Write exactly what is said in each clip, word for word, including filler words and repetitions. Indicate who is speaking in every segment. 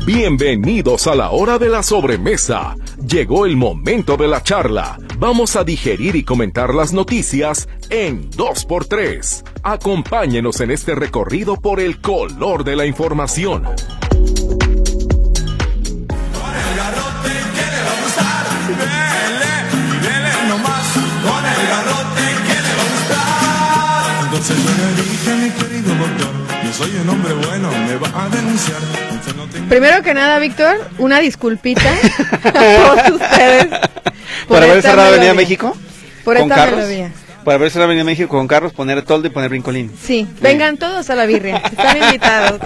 Speaker 1: Bienvenidos a la hora de la sobremesa. Llegó el momento de la charla. Vamos a digerir y comentar las noticias en dos por tres. Acompáñenos en este recorrido por el color de la información.
Speaker 2: Entonces yo le dije, mi querido doctor, yo soy un hombre bueno, me va a denunciar. No tengo...
Speaker 3: Primero que nada, Víctor, una disculpita a todos ustedes
Speaker 4: por, por haber cerrado Avenida México
Speaker 3: por
Speaker 4: con
Speaker 3: esta
Speaker 4: carros,
Speaker 3: melodía.
Speaker 4: Por haber cerrado Avenida México con carros, poner toldo y poner brincolín.
Speaker 3: Sí, vengan sí. todos a la birria, están invitados.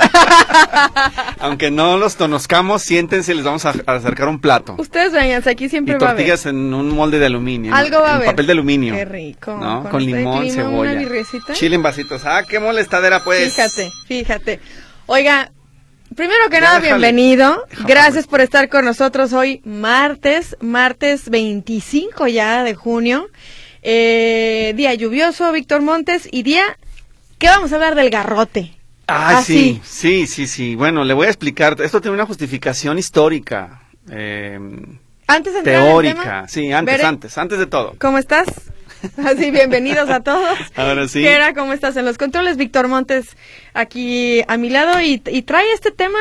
Speaker 4: Aunque no los conozcamos, siéntense, les vamos a, a acercar un plato.
Speaker 3: Ustedes vengan, aquí siempre
Speaker 4: y
Speaker 3: va a haber.
Speaker 4: tortillas en un molde de aluminio.
Speaker 3: Algo va a haber.
Speaker 4: Papel de aluminio.
Speaker 3: Qué rico.
Speaker 4: ¿No? Con, con limón,
Speaker 3: clima,
Speaker 4: cebolla.
Speaker 3: Una birriecita.
Speaker 4: Chile en vasitos. Ah, qué molestadera, pues.
Speaker 3: Fíjate, fíjate. Oiga, primero que
Speaker 4: ya
Speaker 3: nada,
Speaker 4: déjale.
Speaker 3: bienvenido.
Speaker 4: Déjale.
Speaker 3: Gracias por estar con nosotros hoy, martes, martes veinticinco ya de junio. Eh, día lluvioso, Víctor Montes, y día que vamos a hablar del garrote.
Speaker 4: Ah,
Speaker 3: ah
Speaker 4: sí, sí, sí, sí. Bueno, le voy a explicar. Esto tiene una justificación histórica, eh,
Speaker 3: antes de entrar
Speaker 4: teórica.
Speaker 3: en el tema,
Speaker 4: sí, antes,
Speaker 3: Bere,
Speaker 4: antes, antes de todo.
Speaker 3: ¿Cómo estás? Así, bienvenidos a todos.
Speaker 4: Ahora sí.
Speaker 3: Gera, ¿cómo estás en los controles? Víctor Montes aquí a mi lado y, y trae este tema,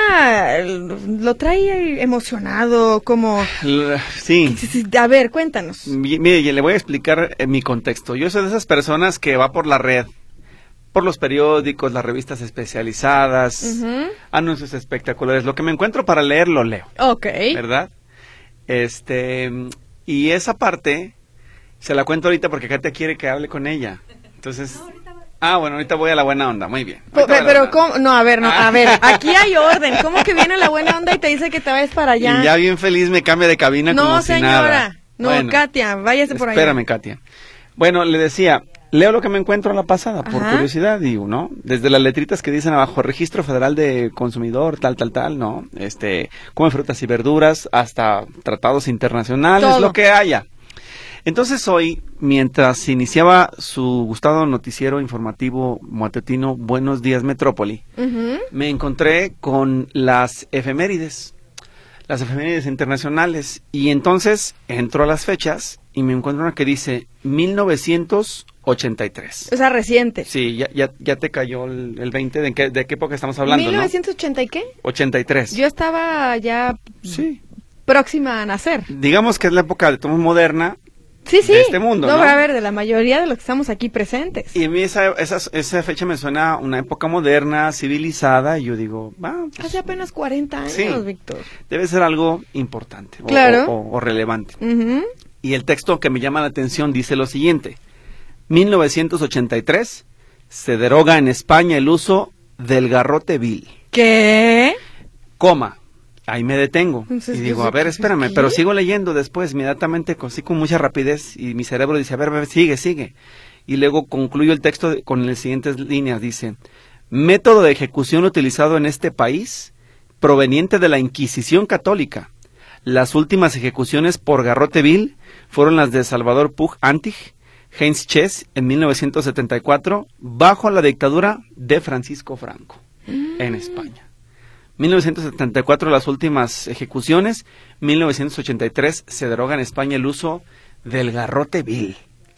Speaker 3: lo trae emocionado, como...
Speaker 4: Sí.
Speaker 3: A ver, cuéntanos.
Speaker 4: Mire, le voy a explicar eh, mi contexto. Yo soy de esas personas que va por la red, por los periódicos, las revistas especializadas, uh-huh. anuncios espectaculares. Lo que me encuentro para leer, lo leo.
Speaker 3: Ok.
Speaker 4: ¿Verdad? Este, y esa parte... Se la cuento ahorita porque Katia quiere que hable con ella. Entonces, ah, bueno, ahorita voy a la buena onda, muy bien.
Speaker 3: Pero, pero ¿cómo? No, a ver, no, a ver, aquí hay orden. ¿Cómo que viene la buena onda y te dice que te vayas para allá?
Speaker 4: Y ya bien feliz me cambia de cabina
Speaker 3: no,
Speaker 4: como
Speaker 3: señora,
Speaker 4: si nada.
Speaker 3: No,
Speaker 4: bueno,
Speaker 3: Katia, váyase por allá.
Speaker 4: Espérame, Katia. Bueno, le decía, leo lo que me encuentro a la pasada, por
Speaker 3: Ajá.
Speaker 4: curiosidad, digo, ¿no? Desde las letritas que dicen abajo, Registro Federal de Consumidor, tal, tal, tal, ¿no? Este, come frutas y verduras, hasta tratados internacionales,
Speaker 3: Todo.
Speaker 4: Lo que haya. Entonces hoy, mientras iniciaba su gustado noticiero informativo matutino Buenos Días Metrópoli, uh-huh. me encontré con las efemérides, las efemérides internacionales, y entonces entro a las fechas y me encuentro una que dice mil novecientos ochenta y tres.
Speaker 3: O sea, reciente.
Speaker 4: Sí, ya, ya, ya te cayó el, el veinte, ¿de qué, de qué época estamos hablando?
Speaker 3: ¿mil novecientos ochenta y qué?
Speaker 4: ochenta y tres.
Speaker 3: Yo estaba ya
Speaker 4: sí.
Speaker 3: próxima a nacer.
Speaker 4: Digamos que es la época de todo moderna.
Speaker 3: Sí, sí.
Speaker 4: De este mundo,
Speaker 3: no,
Speaker 4: ¿no?
Speaker 3: a ver, de la mayoría de los que estamos aquí presentes.
Speaker 4: Y a mí esa, esa, esa fecha me suena a una época moderna, civilizada, y yo digo, ah, pues,
Speaker 3: hace apenas cuarenta años,
Speaker 4: sí,
Speaker 3: Víctor.
Speaker 4: Debe ser algo importante o,
Speaker 3: claro.
Speaker 4: o, o, o relevante.
Speaker 3: Uh-huh.
Speaker 4: Y el texto que me llama la atención dice lo siguiente: mil novecientos ochenta y tres se deroga en España el uso del garrote vil.
Speaker 3: ¿Qué?
Speaker 4: Coma. Ahí me detengo
Speaker 3: Entonces,
Speaker 4: y digo, a ver, espérame, ¿qué? Pero sigo leyendo después, inmediatamente, así con mucha rapidez, y mi cerebro dice, a ver, a ver, sigue, sigue. Y luego concluyo el texto de, con las siguientes líneas, dice, método de ejecución utilizado en este país, proveniente de la Inquisición Católica. Las últimas ejecuciones por garrote vil fueron las de Salvador Puig Antich, Heinz Chess, en mil novecientos setenta y cuatro, bajo la dictadura de Francisco Franco, mm. en España. mil novecientos setenta y cuatro las últimas ejecuciones, mil novecientos ochenta y tres se deroga en España el uso del garrote vil.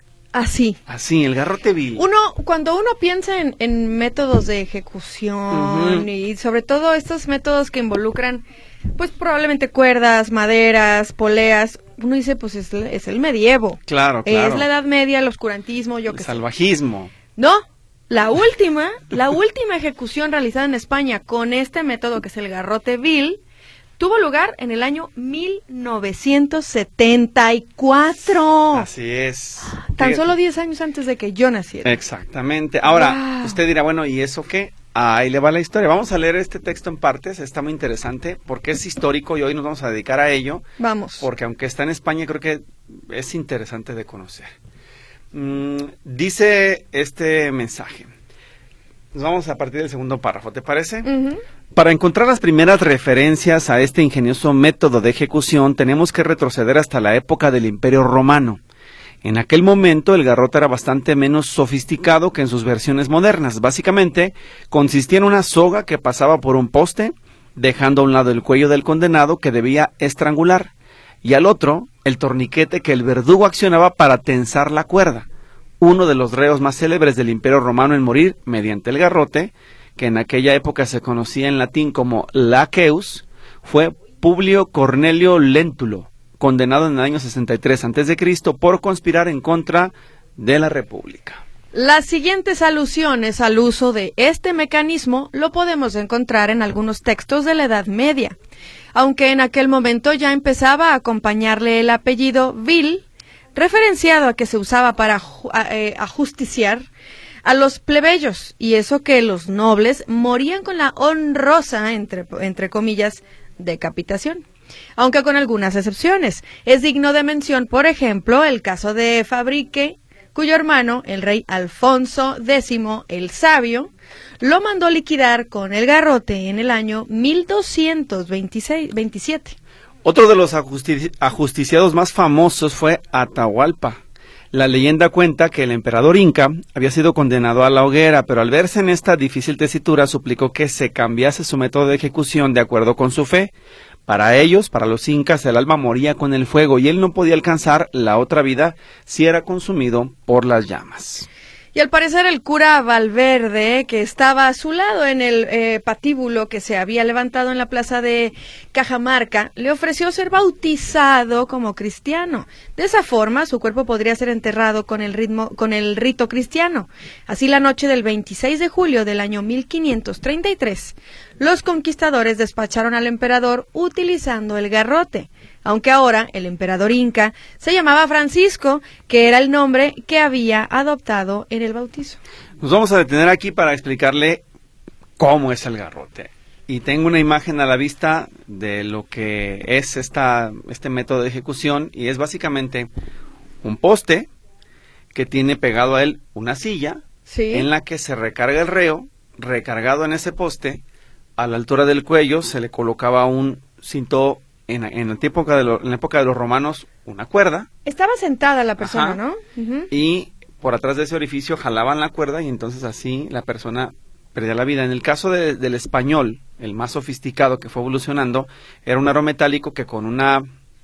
Speaker 3: Así.
Speaker 4: Así, el garrote vil.
Speaker 3: Uno, cuando uno piensa en, en métodos de ejecución uh-huh. y sobre todo estos métodos que involucran, pues probablemente cuerdas, maderas, poleas, uno dice, pues es, es el medievo.
Speaker 4: Claro, claro.
Speaker 3: Es la Edad Media, el oscurantismo, yo
Speaker 4: el
Speaker 3: qué sé.
Speaker 4: salvajismo.
Speaker 3: No. La última, la última ejecución realizada en España con este método que es el garrote vil, tuvo lugar en el año mil novecientos setenta y cuatro.
Speaker 4: Así es.
Speaker 3: Tan
Speaker 4: Fíjate.
Speaker 3: Solo diez años antes de que yo naciera.
Speaker 4: Exactamente. Ahora,
Speaker 3: wow.
Speaker 4: usted dirá, bueno, ¿y eso qué? Ahí le va la historia. Vamos a leer este texto en partes, está muy interesante porque es histórico y hoy nos vamos a dedicar a ello.
Speaker 3: Vamos.
Speaker 4: Porque aunque está en España, creo que es interesante de conocer. Mm, dice este mensaje. Nos vamos a partir del segundo párrafo, ¿te parece? Uh-huh. Para encontrar las primeras referencias a este ingenioso método de ejecución, tenemos que retroceder hasta la época del Imperio Romano. En aquel momento el garrote era bastante menos sofisticado que en sus versiones modernas. Básicamente, consistía en una soga que pasaba por un poste dejando a un lado el cuello del condenado que debía estrangular, y al otro el torniquete que el verdugo accionaba para tensar la cuerda. Uno de los reos más célebres del Imperio Romano en morir mediante el garrote, que en aquella época se conocía en latín como laqueus, fue Publio Cornelio Lentulo, condenado en el año sesenta y tres antes de Cristo por conspirar en contra de la República.
Speaker 3: Las siguientes alusiones al uso de este mecanismo lo podemos encontrar en algunos textos de la Edad Media, aunque en aquel momento ya empezaba a acompañarle el apellido vil, referenciado a que se usaba para eh, ajusticiar a los plebeyos, y eso que los nobles morían con la honrosa, entre, entre comillas, decapitación, aunque con algunas excepciones. Es digno de mención, por ejemplo, el caso de Fabrique, cuyo hermano, el rey Alfonso décimo el Sabio, lo mandó liquidar con el garrote en el año mil doscientos veintisiete.
Speaker 4: Otro de los ajusti- ajusticiados más famosos fue Atahualpa. La leyenda cuenta que el emperador inca había sido condenado a la hoguera, pero al verse en esta difícil tesitura suplicó que se cambiase su método de ejecución de acuerdo con su fe. Para ellos, para los incas, el alma moría con el fuego y él no podía alcanzar la otra vida si era consumido por las llamas.
Speaker 3: Y al parecer el cura Valverde, que estaba a su lado en el eh, patíbulo que se había levantado en la plaza de Cajamarca, le ofreció ser bautizado como cristiano. De esa forma, su cuerpo podría ser enterrado con el ritmo, con el rito cristiano. Así, la noche del veintiséis de julio del año mil quinientos treinta y tres, los conquistadores despacharon al emperador utilizando el garrote, aunque ahora el emperador inca se llamaba Francisco, que era el nombre que había adoptado en el bautizo.
Speaker 4: Nos vamos a detener aquí para explicarle cómo es el garrote. Y tengo una imagen a la vista de lo que es esta, este método de ejecución, y es básicamente un poste que tiene pegado a él una silla,
Speaker 3: ¿sí?,
Speaker 4: en la que se recarga el reo, recargado en ese poste. A la altura del cuello se le colocaba un cinto. En, en, la época de lo, en la época de los romanos, una cuerda.
Speaker 3: Estaba sentada la persona,
Speaker 4: Ajá.
Speaker 3: ¿no? Uh-huh.
Speaker 4: Y por atrás de ese orificio jalaban la cuerda y entonces así la persona perdía la vida. En el caso de, del español, el más sofisticado que fue evolucionando, era un aro metálico que con una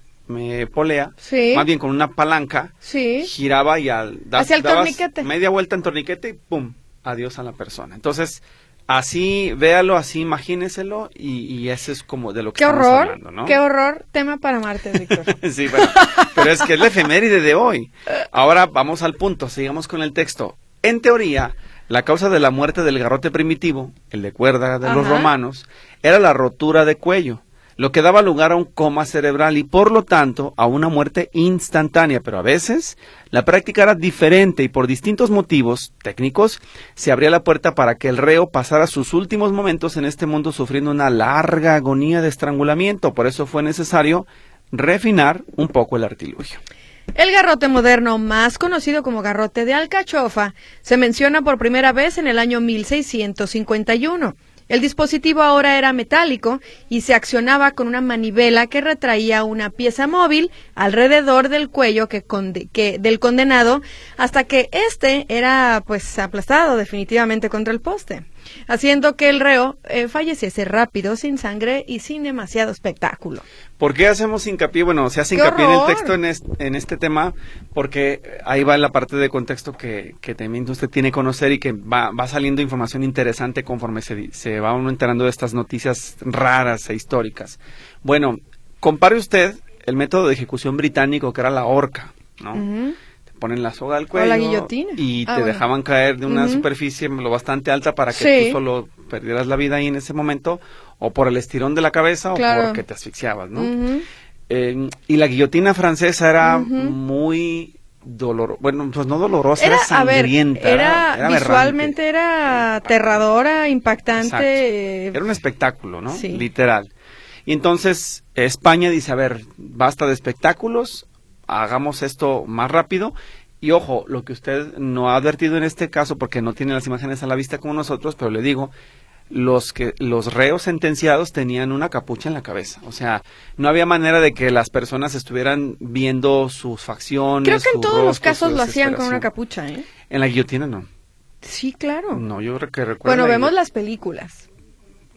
Speaker 4: eh, polea,
Speaker 3: sí,
Speaker 4: más bien con una palanca,
Speaker 3: sí,
Speaker 4: giraba y al da,
Speaker 3: hacia el
Speaker 4: dabas
Speaker 3: torniquete.
Speaker 4: media vuelta en torniquete y ¡pum! Adiós a la persona. Entonces, así, véalo, así, imagíneselo, y, y ese es como de lo que
Speaker 3: qué
Speaker 4: estamos
Speaker 3: horror,
Speaker 4: hablando, ¿no?
Speaker 3: Qué horror, tema para martes, Víctor.
Speaker 4: Sí, bueno, pero es que es la efeméride de hoy. Ahora vamos al punto, sigamos con el texto. En teoría, la causa de la muerte del garrote primitivo, el de cuerda de Ajá. los romanos, era la rotura de cuello, lo que daba lugar a un coma cerebral y por lo tanto a una muerte instantánea, pero a veces la práctica era diferente y por distintos motivos técnicos se abría la puerta para que el reo pasara sus últimos momentos en este mundo sufriendo una larga agonía de estrangulamiento. Por eso fue necesario refinar un poco el artilugio.
Speaker 3: El garrote moderno, más conocido como garrote de alcachofa, se menciona por primera vez en el año mil seiscientos cincuenta y uno. El dispositivo ahora era metálico y se accionaba con una manivela que retraía una pieza móvil alrededor del cuello que, conde, que del condenado hasta que éste era pues aplastado definitivamente contra el poste, haciendo que el reo eh, falleciese rápido, sin sangre y sin demasiado espectáculo.
Speaker 4: ¿Por qué hacemos hincapié? Bueno, se hace hincapié en el texto en este, en este tema, porque ahí va la parte de contexto que, que también usted tiene que conocer y que va, va saliendo información interesante conforme se, se va uno enterando de estas noticias raras e históricas. Bueno, compare usted el método de ejecución británico, que era la horca, ¿no? Uh-huh. Te ponen la soga al cuello
Speaker 3: o la guillotina.
Speaker 4: Y
Speaker 3: ah,
Speaker 4: te
Speaker 3: bueno.
Speaker 4: dejaban caer de una uh-huh. superficie lo bastante alta para que
Speaker 3: sí.
Speaker 4: tú solo perdieras la vida ahí en ese momento, o por el estirón de la cabeza, claro. o porque te asfixiabas, ¿no? Uh-huh. Eh, y la guillotina francesa era uh-huh. muy dolorosa, bueno, pues no dolorosa, era, era sangrienta.
Speaker 3: A ver, era, era, era visualmente era aterradora, impactante.
Speaker 4: Exacto. Era un espectáculo, ¿no?
Speaker 3: Sí.
Speaker 4: Literal. Y entonces España dice, a ver, basta de espectáculos, hagamos esto más rápido. Y ojo, lo que usted no ha advertido en este caso, porque no tiene las imágenes a la vista como nosotros, pero le digo, los que los reos sentenciados tenían una capucha en la cabeza. O sea, no había manera de que las personas estuvieran viendo sus facciones.
Speaker 3: Creo que en todos
Speaker 4: rostro,
Speaker 3: los casos lo hacían con una capucha, ¿eh?
Speaker 4: En la guillotina no.
Speaker 3: Sí, claro.
Speaker 4: No, yo que recuerdo.
Speaker 3: Bueno, vemos las películas.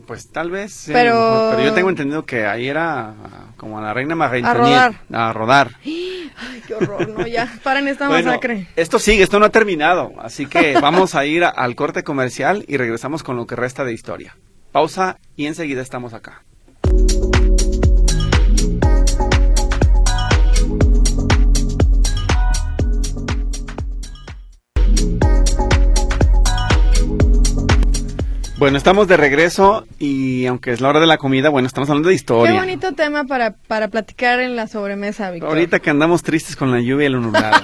Speaker 4: Pues tal vez, sí,
Speaker 3: Pero-
Speaker 4: mejor, pero yo tengo entendido que ahí era como a la reina María
Speaker 3: A rodar.
Speaker 4: A rodar.
Speaker 3: Ay, qué horror, no, ya, paren esta
Speaker 4: Bueno,
Speaker 3: masacre.
Speaker 4: esto sigue, esto no ha terminado, así que vamos a ir a- al corte comercial y regresamos con lo que resta de historia. Pausa y enseguida estamos acá. Bueno, estamos de regreso y aunque es la hora de la comida, bueno, estamos hablando de historia.
Speaker 3: Qué bonito tema para, para platicar en la sobremesa, Víctor.
Speaker 4: Ahorita que andamos tristes con la lluvia y el nublado.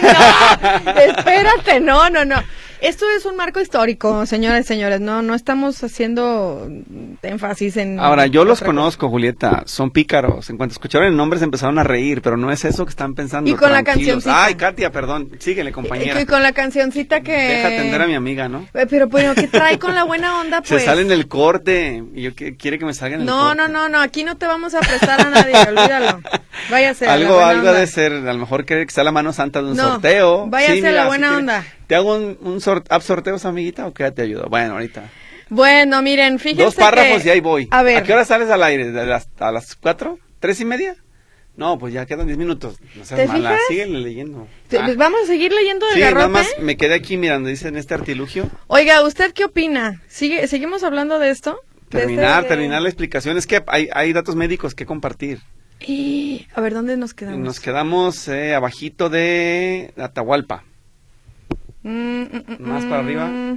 Speaker 3: No, espérate, no, no, no. Esto es un marco histórico, señores y señores. No, no estamos haciendo énfasis en...
Speaker 4: Ahora, yo los
Speaker 3: otra cosa.
Speaker 4: conozco, Julieta, son pícaros. En cuanto escucharon el nombre se empezaron a reír, pero no es eso que están pensando.
Speaker 3: Y con la
Speaker 4: tranquilos.
Speaker 3: cancioncita.
Speaker 4: Ay, Katia, perdón, síguele, compañera.
Speaker 3: Y con la cancioncita que...
Speaker 4: Deja atender a mi amiga, ¿no?
Speaker 3: Eh, Pero, pero, ¿qué trae con la buena onda, pues?
Speaker 4: Se sale en el corte y yo que, quiere que me salga en el
Speaker 3: No,
Speaker 4: corte.
Speaker 3: no, no, no, aquí no te vamos a prestar a nadie, olvídalo. Váyase a la
Speaker 4: Algo,
Speaker 3: buena
Speaker 4: algo
Speaker 3: onda.
Speaker 4: de ser, a lo mejor quiere que sea la mano santa de un
Speaker 3: No,
Speaker 4: sorteo.
Speaker 3: váyase a la
Speaker 4: mira,
Speaker 3: buena
Speaker 4: si
Speaker 3: onda.
Speaker 4: quiere- ¿Te hago un, un sort, app sorteos, amiguita, o qué te ayudo? Bueno, ahorita.
Speaker 3: Bueno, miren, fíjense
Speaker 4: Dos párrafos
Speaker 3: que-
Speaker 4: y ahí voy.
Speaker 3: A ver.
Speaker 4: ¿A qué hora sales al aire? ¿De las, ¿A las cuatro? ¿Tres y media? No, pues ya quedan diez minutos. No seas
Speaker 3: ¿Te
Speaker 4: mala,
Speaker 3: fijas?
Speaker 4: síguele leyendo.
Speaker 3: Te-
Speaker 4: Ah.
Speaker 3: pues vamos a seguir leyendo del
Speaker 4: Sí, nada
Speaker 3: garrote.
Speaker 4: más me quedé aquí mirando, dicen este artilugio.
Speaker 3: Oiga, ¿usted qué opina? ¿Sigue, ¿Seguimos hablando de esto? De
Speaker 4: Terminar,
Speaker 3: este- de-
Speaker 4: terminar la explicación. Es que hay, hay datos médicos que compartir.
Speaker 3: Y, a ver, ¿dónde nos quedamos?
Speaker 4: Nos quedamos eh, abajito de Atahualpa.
Speaker 3: Mm, mm, mm,
Speaker 4: Más para arriba.
Speaker 3: mm.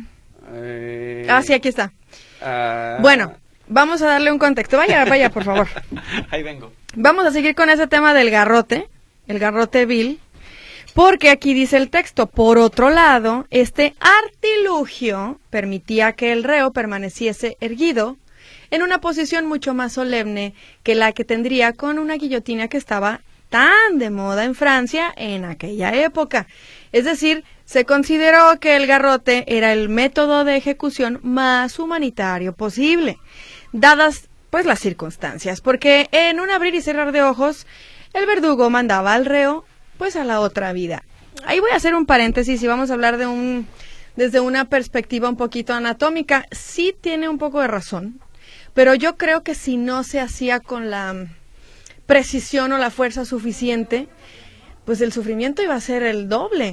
Speaker 4: Eh,
Speaker 3: Ah, sí, aquí está.
Speaker 4: ah,
Speaker 3: Bueno, vamos a darle un contexto. Vaya, vaya, por favor.
Speaker 4: Ahí vengo.
Speaker 3: Vamos a seguir con ese tema del garrote, el garrote vil, porque aquí dice el texto, por otro lado, este artilugio permitía que el reo permaneciese erguido en una posición mucho más solemne que la que tendría con una guillotina que estaba tan de moda en Francia en aquella época. Es decir, se consideró que el garrote era el método de ejecución más humanitario posible, dadas pues las circunstancias, porque en un abrir y cerrar de ojos, el verdugo mandaba al reo pues a la otra vida. Ahí voy a hacer un paréntesis y vamos a hablar de un desde una perspectiva un poquito anatómica. Sí tiene un poco de razón, pero yo creo que si no se hacía con la precisión o la fuerza suficiente, pues el sufrimiento iba a ser el doble,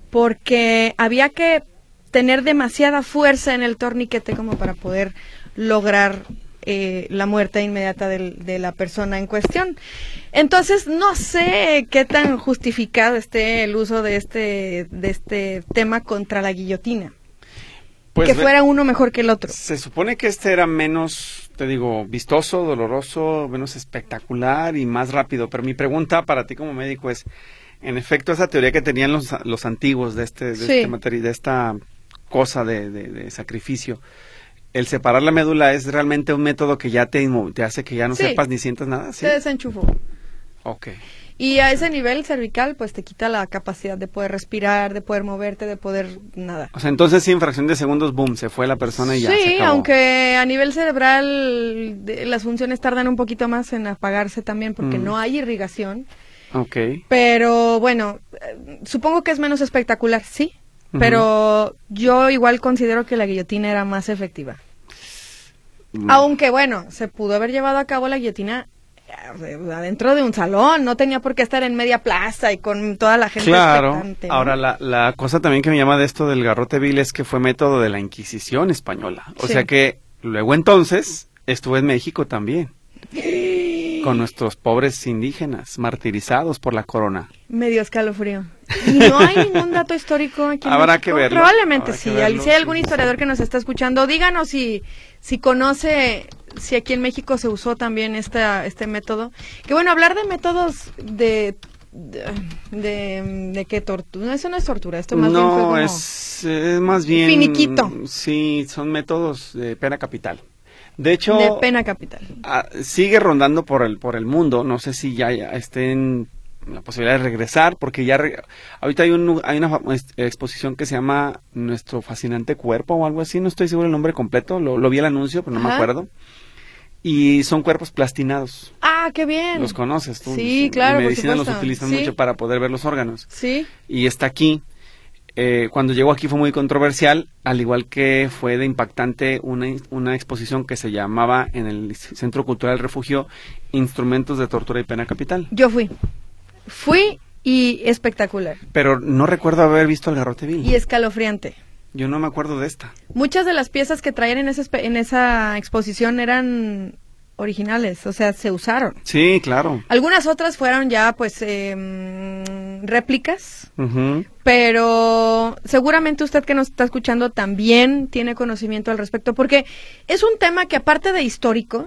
Speaker 3: porque había que tener demasiada fuerza en el torniquete como para poder lograr eh, la muerte inmediata del, de la persona en cuestión. Entonces, no sé qué tan justificado esté el uso de este, de este tema contra la guillotina.
Speaker 4: Pues
Speaker 3: que
Speaker 4: ve-
Speaker 3: fuera uno mejor que el otro.
Speaker 4: Se supone que este era menos, te digo, vistoso, doloroso, menos espectacular y más rápido. Pero mi pregunta para ti como médico es, en efecto, esa teoría que tenían los, los antiguos de este, de
Speaker 3: Sí.
Speaker 4: este materi- de esta cosa de, de- de sacrificio, el separar la médula es realmente un método que ya te, inmo- te hace que ya no
Speaker 3: Sí.
Speaker 4: sepas ni sientas nada, ¿sí?
Speaker 3: Se desenchufó.
Speaker 4: Ok.
Speaker 3: Y a ese nivel cervical, pues te quita la capacidad de poder respirar, de poder moverte, de poder nada.
Speaker 4: O sea, entonces sí, en fracción de segundos, boom, se fue la persona y ya se
Speaker 3: Sí,
Speaker 4: acabó.
Speaker 3: aunque a nivel cerebral de- las funciones tardan un poquito más en apagarse también porque
Speaker 4: Mm.
Speaker 3: no hay irrigación.
Speaker 4: Ok.
Speaker 3: Pero bueno, eh, supongo que es menos espectacular, sí.
Speaker 4: Ujú.
Speaker 3: Pero yo igual considero que la guillotina era más efectiva.
Speaker 4: Mm.
Speaker 3: Aunque bueno, se pudo haber llevado a cabo la guillotina eh, adentro de un salón, no tenía por qué estar en media plaza y con toda la gente
Speaker 4: Claro.
Speaker 3: expectante, ¿no?
Speaker 4: Ahora, la, la cosa también que me llama de esto del garrote vil es que fue método de la Inquisición española. O
Speaker 3: Sí.
Speaker 4: sea que luego entonces estuvo en México también. Con nuestros pobres indígenas martirizados por la corona.
Speaker 3: Medio escalofrío. Y no hay ningún dato histórico aquí en
Speaker 4: Habrá
Speaker 3: México.
Speaker 4: que verlo,
Speaker 3: Probablemente
Speaker 4: habrá que
Speaker 3: sí.
Speaker 4: verlo,
Speaker 3: Al- si hay
Speaker 4: sí,
Speaker 3: algún
Speaker 4: sí,
Speaker 3: historiador
Speaker 4: sí.
Speaker 3: que nos está escuchando, díganos si, si conoce, si aquí en México se usó también esta, este método. Que bueno, hablar de métodos de... De, de, de qué tortura. No, eso no es tortura, esto más bien fue
Speaker 4: No,
Speaker 3: como...
Speaker 4: es, es más bien...
Speaker 3: Finiquito.
Speaker 4: Sí, son métodos de pena capital. De hecho...
Speaker 3: de pena capital.
Speaker 4: Ah, sigue rondando por el por el mundo, no sé si ya, ya estén la posibilidad de regresar, porque ya re- ahorita hay un hay una fa- ex- exposición que se llama Nuestro fascinante cuerpo o algo así, no estoy seguro el nombre completo, lo, lo vi el anuncio, pero no me
Speaker 3: Ajá.
Speaker 4: acuerdo. Y son cuerpos plastinados.
Speaker 3: Ah, qué bien.
Speaker 4: Los conoces tú.
Speaker 3: Sí,
Speaker 4: En
Speaker 3: claro, por
Speaker 4: medicina los
Speaker 3: supuesto.
Speaker 4: utilizan
Speaker 3: Sí.
Speaker 4: mucho para poder ver los órganos.
Speaker 3: Sí.
Speaker 4: Y está aquí. eh, cuando llegó aquí fue muy controversial, al igual que fue de impactante una, una exposición que se llamaba en el Centro Cultural Refugio Instrumentos de Tortura y Pena Capital.
Speaker 3: Yo fui. Fui y espectacular.
Speaker 4: Pero no recuerdo haber visto el Garrote Vil.
Speaker 3: Y escalofriante.
Speaker 4: Yo no me acuerdo de esta.
Speaker 3: Muchas de las piezas que traían en esa, en esa exposición eran originales, o sea, se usaron.
Speaker 4: Sí, claro.
Speaker 3: Algunas otras fueron ya, pues, eh, réplicas,
Speaker 4: Uh-huh.
Speaker 3: pero seguramente usted que nos está escuchando también tiene conocimiento al respecto, porque es un tema que aparte de histórico,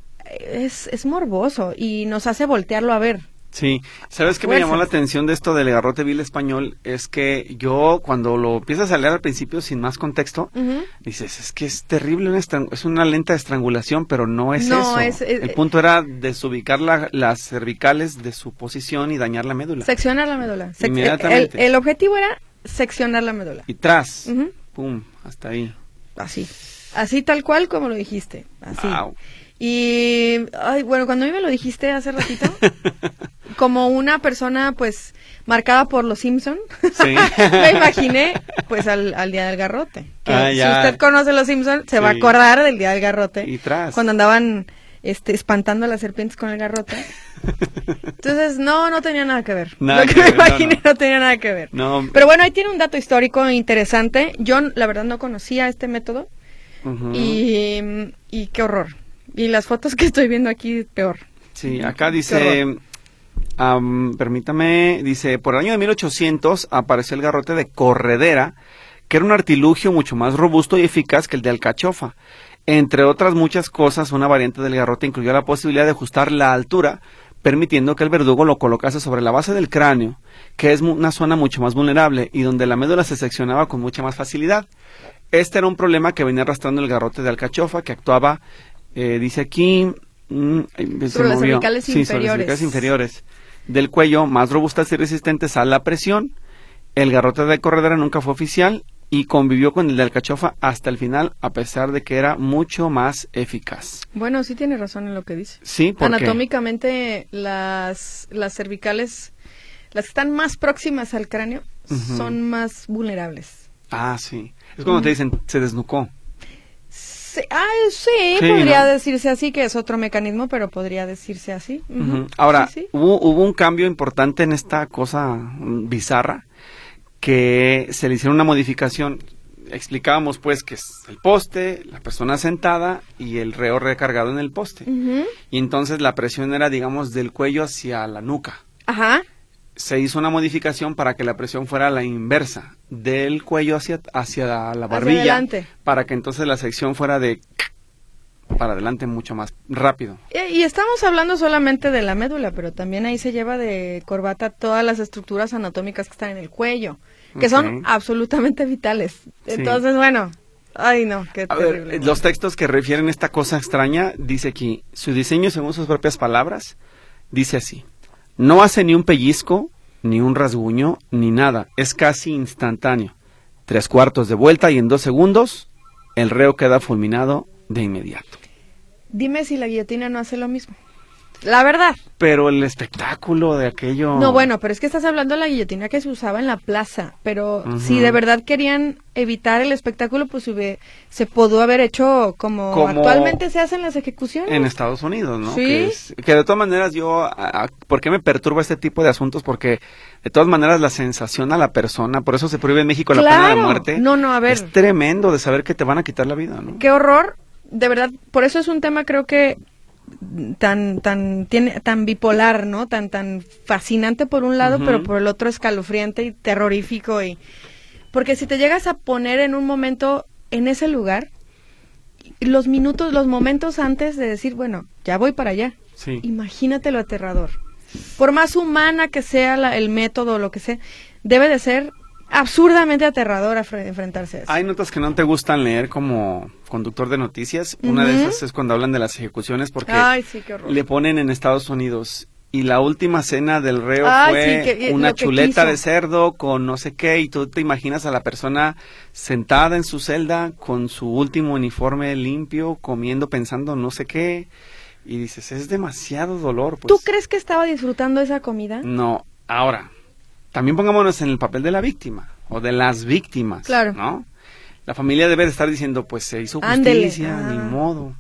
Speaker 3: es, es morboso y nos hace voltearlo a ver.
Speaker 4: Sí, ¿sabes qué me llamó la atención de esto del Garrote Vil español? Es que yo cuando lo empiezas a leer al principio sin más contexto, uh-huh. dices, es que es terrible, una es una lenta estrangulación, pero no es
Speaker 3: no,
Speaker 4: eso.
Speaker 3: Es, es,
Speaker 4: El punto era desubicar la, las cervicales de su posición y dañar la médula.
Speaker 3: Seccionar la médula. Sec
Speaker 4: Inmediatamente.
Speaker 3: El, el objetivo era seccionar la médula.
Speaker 4: Y tras,
Speaker 3: uh-huh.
Speaker 4: pum, hasta ahí.
Speaker 3: Así, así tal cual como lo dijiste, así.
Speaker 4: Wow.
Speaker 3: Y, ay, bueno, cuando a mí me lo dijiste hace ratito, como una persona, pues, marcada por los Simpson, sí. me imaginé, pues, al, al Día del Garrote. Que
Speaker 4: ah,
Speaker 3: si usted conoce los Simpson, se sí. va a acordar del Día del Garrote.
Speaker 4: Y tras.
Speaker 3: Cuando andaban, este, espantando a las serpientes con el garrote. Entonces, no, no tenía nada que ver.
Speaker 4: Nada
Speaker 3: Lo que,
Speaker 4: que
Speaker 3: me
Speaker 4: ver,
Speaker 3: imaginé
Speaker 4: no, no.
Speaker 3: no tenía nada que ver.
Speaker 4: No.
Speaker 3: Pero bueno, ahí tiene un dato histórico interesante. Yo, la verdad, no conocía este método. Uh-huh. y, y qué horror. Y las fotos que estoy viendo aquí, peor.
Speaker 4: Sí, acá dice, um, permítame, dice, por el año de mil ochocientos apareció el garrote de corredera, que era un artilugio mucho más robusto y eficaz que el de alcachofa. Entre otras muchas cosas, una variante del garrote incluyó la posibilidad de ajustar la altura, permitiendo que el verdugo lo colocase sobre la base del cráneo, que es una zona mucho más vulnerable y donde la médula se seccionaba con mucha más facilidad. Este era un problema que venía arrastrando el garrote de alcachofa, que actuaba... Eh, dice aquí mm,
Speaker 3: sobre las cervicales
Speaker 4: sí,
Speaker 3: inferiores.
Speaker 4: sobre las cervicales inferiores del cuello, más robustas y resistentes a la presión. El garrote de corredera nunca fue oficial y convivió con el de alcachofa hasta el final, a pesar de que era mucho más eficaz.
Speaker 3: Bueno, sí tiene razón en lo que dice.
Speaker 4: Sí, ¿por
Speaker 3: anatómicamente qué? las las cervicales, las que están más próximas al cráneo, uh-huh. son más vulnerables.
Speaker 4: Ah, sí. Es cuando uh-huh. te dicen, se desnucó.
Speaker 3: Sí, ah, sí, sí, podría ¿no? decirse así, que es otro mecanismo, pero podría decirse así. Uh-huh.
Speaker 4: Uh-huh. Ahora,
Speaker 3: sí, sí.
Speaker 4: Hubo, hubo un cambio importante en esta cosa bizarra, que se le hicieron una modificación. Explicábamos pues que es el poste, la persona sentada y el reo recargado en el poste. Uh-huh. Y entonces la presión era, digamos, del cuello hacia la nuca.
Speaker 3: Ajá.
Speaker 4: Se hizo una modificación para que la presión fuera la inversa, del cuello hacia, hacia la, la barbilla,
Speaker 3: hacia
Speaker 4: para que entonces la sección fuera de para adelante mucho más rápido.
Speaker 3: Y, y estamos hablando solamente de la médula, pero también ahí se lleva de corbata todas las estructuras anatómicas que están en el cuello, que okay. son absolutamente vitales. Sí. Entonces, bueno, ay no, qué
Speaker 4: A
Speaker 3: terrible.
Speaker 4: Ver, los textos que refieren esta cosa extraña, dice aquí, su diseño según sus propias palabras, dice así: no hace ni un pellizco, ni un rasguño, ni nada. Es casi instantáneo. Tres cuartos de vuelta y en dos segundos, el reo queda fulminado de inmediato.
Speaker 3: Dime si la guillotina no hace lo mismo. La verdad.
Speaker 4: Pero el espectáculo de aquello...
Speaker 3: No, bueno, pero es que estás hablando de la guillotina que se usaba en la plaza. Pero uh-huh. si de verdad querían evitar el espectáculo, pues se, se pudo haber hecho como, como actualmente se hacen las ejecuciones.
Speaker 4: En Estados Unidos, ¿no?
Speaker 3: Sí.
Speaker 4: Que, es, que de todas maneras yo... A, a, ¿Por qué me perturba este tipo de asuntos? Porque de todas maneras la sensación a la persona, por eso se prohíbe en México la
Speaker 3: claro.
Speaker 4: pena de muerte.
Speaker 3: No, no, a ver.
Speaker 4: Es tremendo de saber que te van a quitar la vida, ¿no?
Speaker 3: Qué horror. De verdad, por eso es un tema creo que tan tan tiene tan bipolar, ¿no? Tan tan fascinante por un lado, uh-huh. pero por el otro escalofriante y terrorífico y porque si te llegas a poner en un momento en ese lugar, los minutos, los momentos antes de decir, bueno, ya voy para allá.
Speaker 4: Sí.
Speaker 3: Imagínate lo aterrador. Por más humana que sea la, el método o lo que sea, debe de ser absurdamente aterrador enfrentarse a eso.
Speaker 4: Hay notas que no te gustan leer como conductor de noticias. Uh-huh. Una de esas es cuando hablan de las ejecuciones porque
Speaker 3: Ay, sí, qué horror.
Speaker 4: Le ponen en Estados Unidos y la última cena del reo
Speaker 3: Ay,
Speaker 4: fue
Speaker 3: sí, que,
Speaker 4: una chuleta
Speaker 3: quiso.
Speaker 4: de cerdo con no sé qué y tú te imaginas a la persona sentada en su celda con su último uniforme limpio comiendo pensando no sé qué y dices, es demasiado dolor. Pues.
Speaker 3: ¿Tú crees que estaba disfrutando esa comida?
Speaker 4: No, ahora... También pongámonos en el papel de la víctima. o de las víctimas,
Speaker 3: claro,
Speaker 4: ¿no? La familia debe de estar diciendo, pues se hizo
Speaker 3: Ándele.
Speaker 4: justicia,
Speaker 3: Ah.
Speaker 4: ni modo.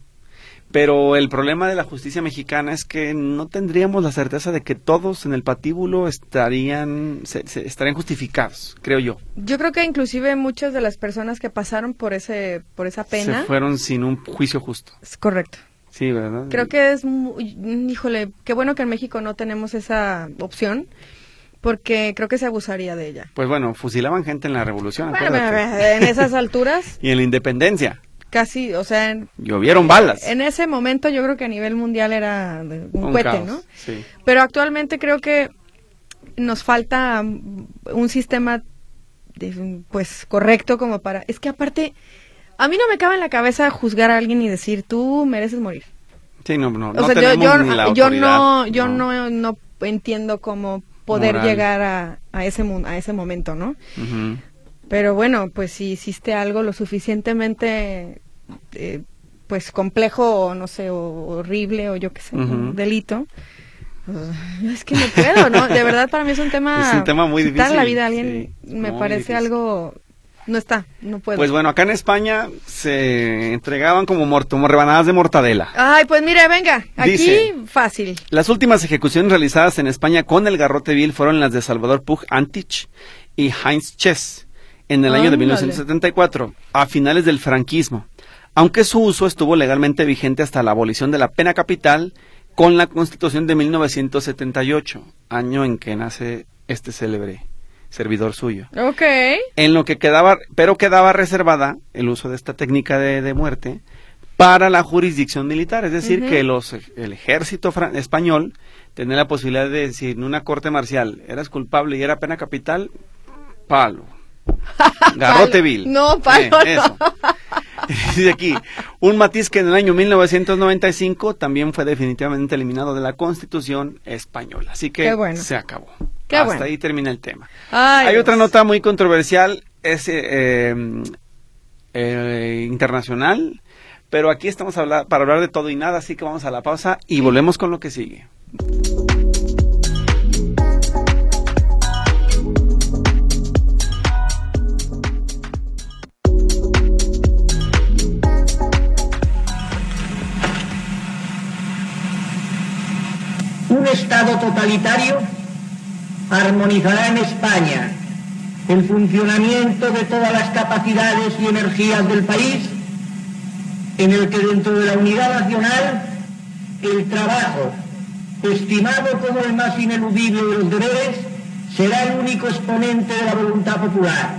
Speaker 4: Pero el problema de la justicia mexicana es que no tendríamos la certeza de que todos en el patíbulo estarían se, se- estarían justificados, creo yo.
Speaker 3: Yo creo que inclusive muchas de las personas que pasaron por ese por esa pena,
Speaker 4: Se fueron sin un juicio justo.
Speaker 3: es correcto.
Speaker 4: Sí, ¿verdad?
Speaker 3: Creo que es, muy, híjole, qué bueno que en México no tenemos esa opción, porque creo que se abusaría de ella.
Speaker 4: Pues bueno, fusilaban gente en la revolución,
Speaker 3: Bueno,
Speaker 4: acuérdate.
Speaker 3: en esas alturas,
Speaker 4: Y en la independencia.
Speaker 3: casi, o sea, en,
Speaker 4: Llovieron balas.
Speaker 3: en ese momento yo creo que a nivel mundial era de- un,
Speaker 4: Un
Speaker 3: cohete,
Speaker 4: caos,
Speaker 3: ¿no?
Speaker 4: sí.
Speaker 3: Pero actualmente creo que nos falta mm, un sistema de- pues correcto como para... Es que aparte, a mí no me cabe en la cabeza juzgar a alguien y decir, tú mereces morir.
Speaker 4: Sí, no, no,
Speaker 3: O
Speaker 4: no
Speaker 3: sea, yo,
Speaker 4: tenemos
Speaker 3: yo,
Speaker 4: ni la
Speaker 3: yo
Speaker 4: autoridad.
Speaker 3: no, yo no. no entiendo cómo poder
Speaker 4: Moral.
Speaker 3: llegar a, a ese mu- a ese momento, ¿no?
Speaker 4: Ujú.
Speaker 3: Pero bueno, pues si hiciste algo lo suficientemente, eh, pues complejo o no sé, o horrible o yo qué sé,
Speaker 4: Ujú.
Speaker 3: un delito, pues, es que no puedo, ¿no? De verdad para mí es un tema.
Speaker 4: Es un tema muy
Speaker 3: quitar
Speaker 4: difícil,
Speaker 3: la vida a alguien
Speaker 4: sí,
Speaker 3: me
Speaker 4: muy
Speaker 3: parece
Speaker 4: difícil.
Speaker 3: algo, no está, no puedo.
Speaker 4: Pues bueno, acá en España se entregaban como, mort- como rebanadas de mortadela.
Speaker 3: Ay, pues mire, venga, aquí
Speaker 4: Dice-
Speaker 3: fácil.
Speaker 4: Las últimas ejecuciones realizadas en España con el garrote vil fueron las de Salvador Puig Antich y Heinz Chess en el año de
Speaker 3: Ándale.
Speaker 4: mil novecientos setenta y cuatro, a finales del franquismo, aunque su uso estuvo legalmente vigente hasta la abolición de la pena capital con la Constitución de mil novecientos setenta y ocho, año en que nace este célebre servidor suyo.
Speaker 3: Ok.
Speaker 4: En lo que quedaba, pero quedaba reservada el uso de esta técnica de, de muerte para la jurisdicción militar, es decir,
Speaker 3: Ujú.
Speaker 4: que los el ejército fran- español tenía la posibilidad de decir en una corte marcial, eras culpable y era pena capital, palo. Garrote
Speaker 3: Palo.
Speaker 4: vil.
Speaker 3: No, palo,
Speaker 4: Eh, eso. Dice aquí, un matiz que en el año mil novecientos noventa y cinco también fue definitivamente eliminado de la Constitución española. Así que
Speaker 3: Qué bueno.
Speaker 4: se acabó.
Speaker 3: Qué
Speaker 4: Hasta
Speaker 3: bueno.
Speaker 4: ahí termina el tema.
Speaker 3: Ay,
Speaker 4: Hay
Speaker 3: Dios.
Speaker 4: otra nota muy controversial, es eh, eh, eh, internacional, pero aquí estamos habla- para hablar de todo y nada, así que vamos a la pausa y volvemos con lo que sigue.
Speaker 5: Un Estado totalitario armonizará en España el funcionamiento de todas las capacidades y energías del país, en el que dentro de la unidad nacional el trabajo, estimado como el más ineludible de los deberes, será el único exponente de la voluntad popular.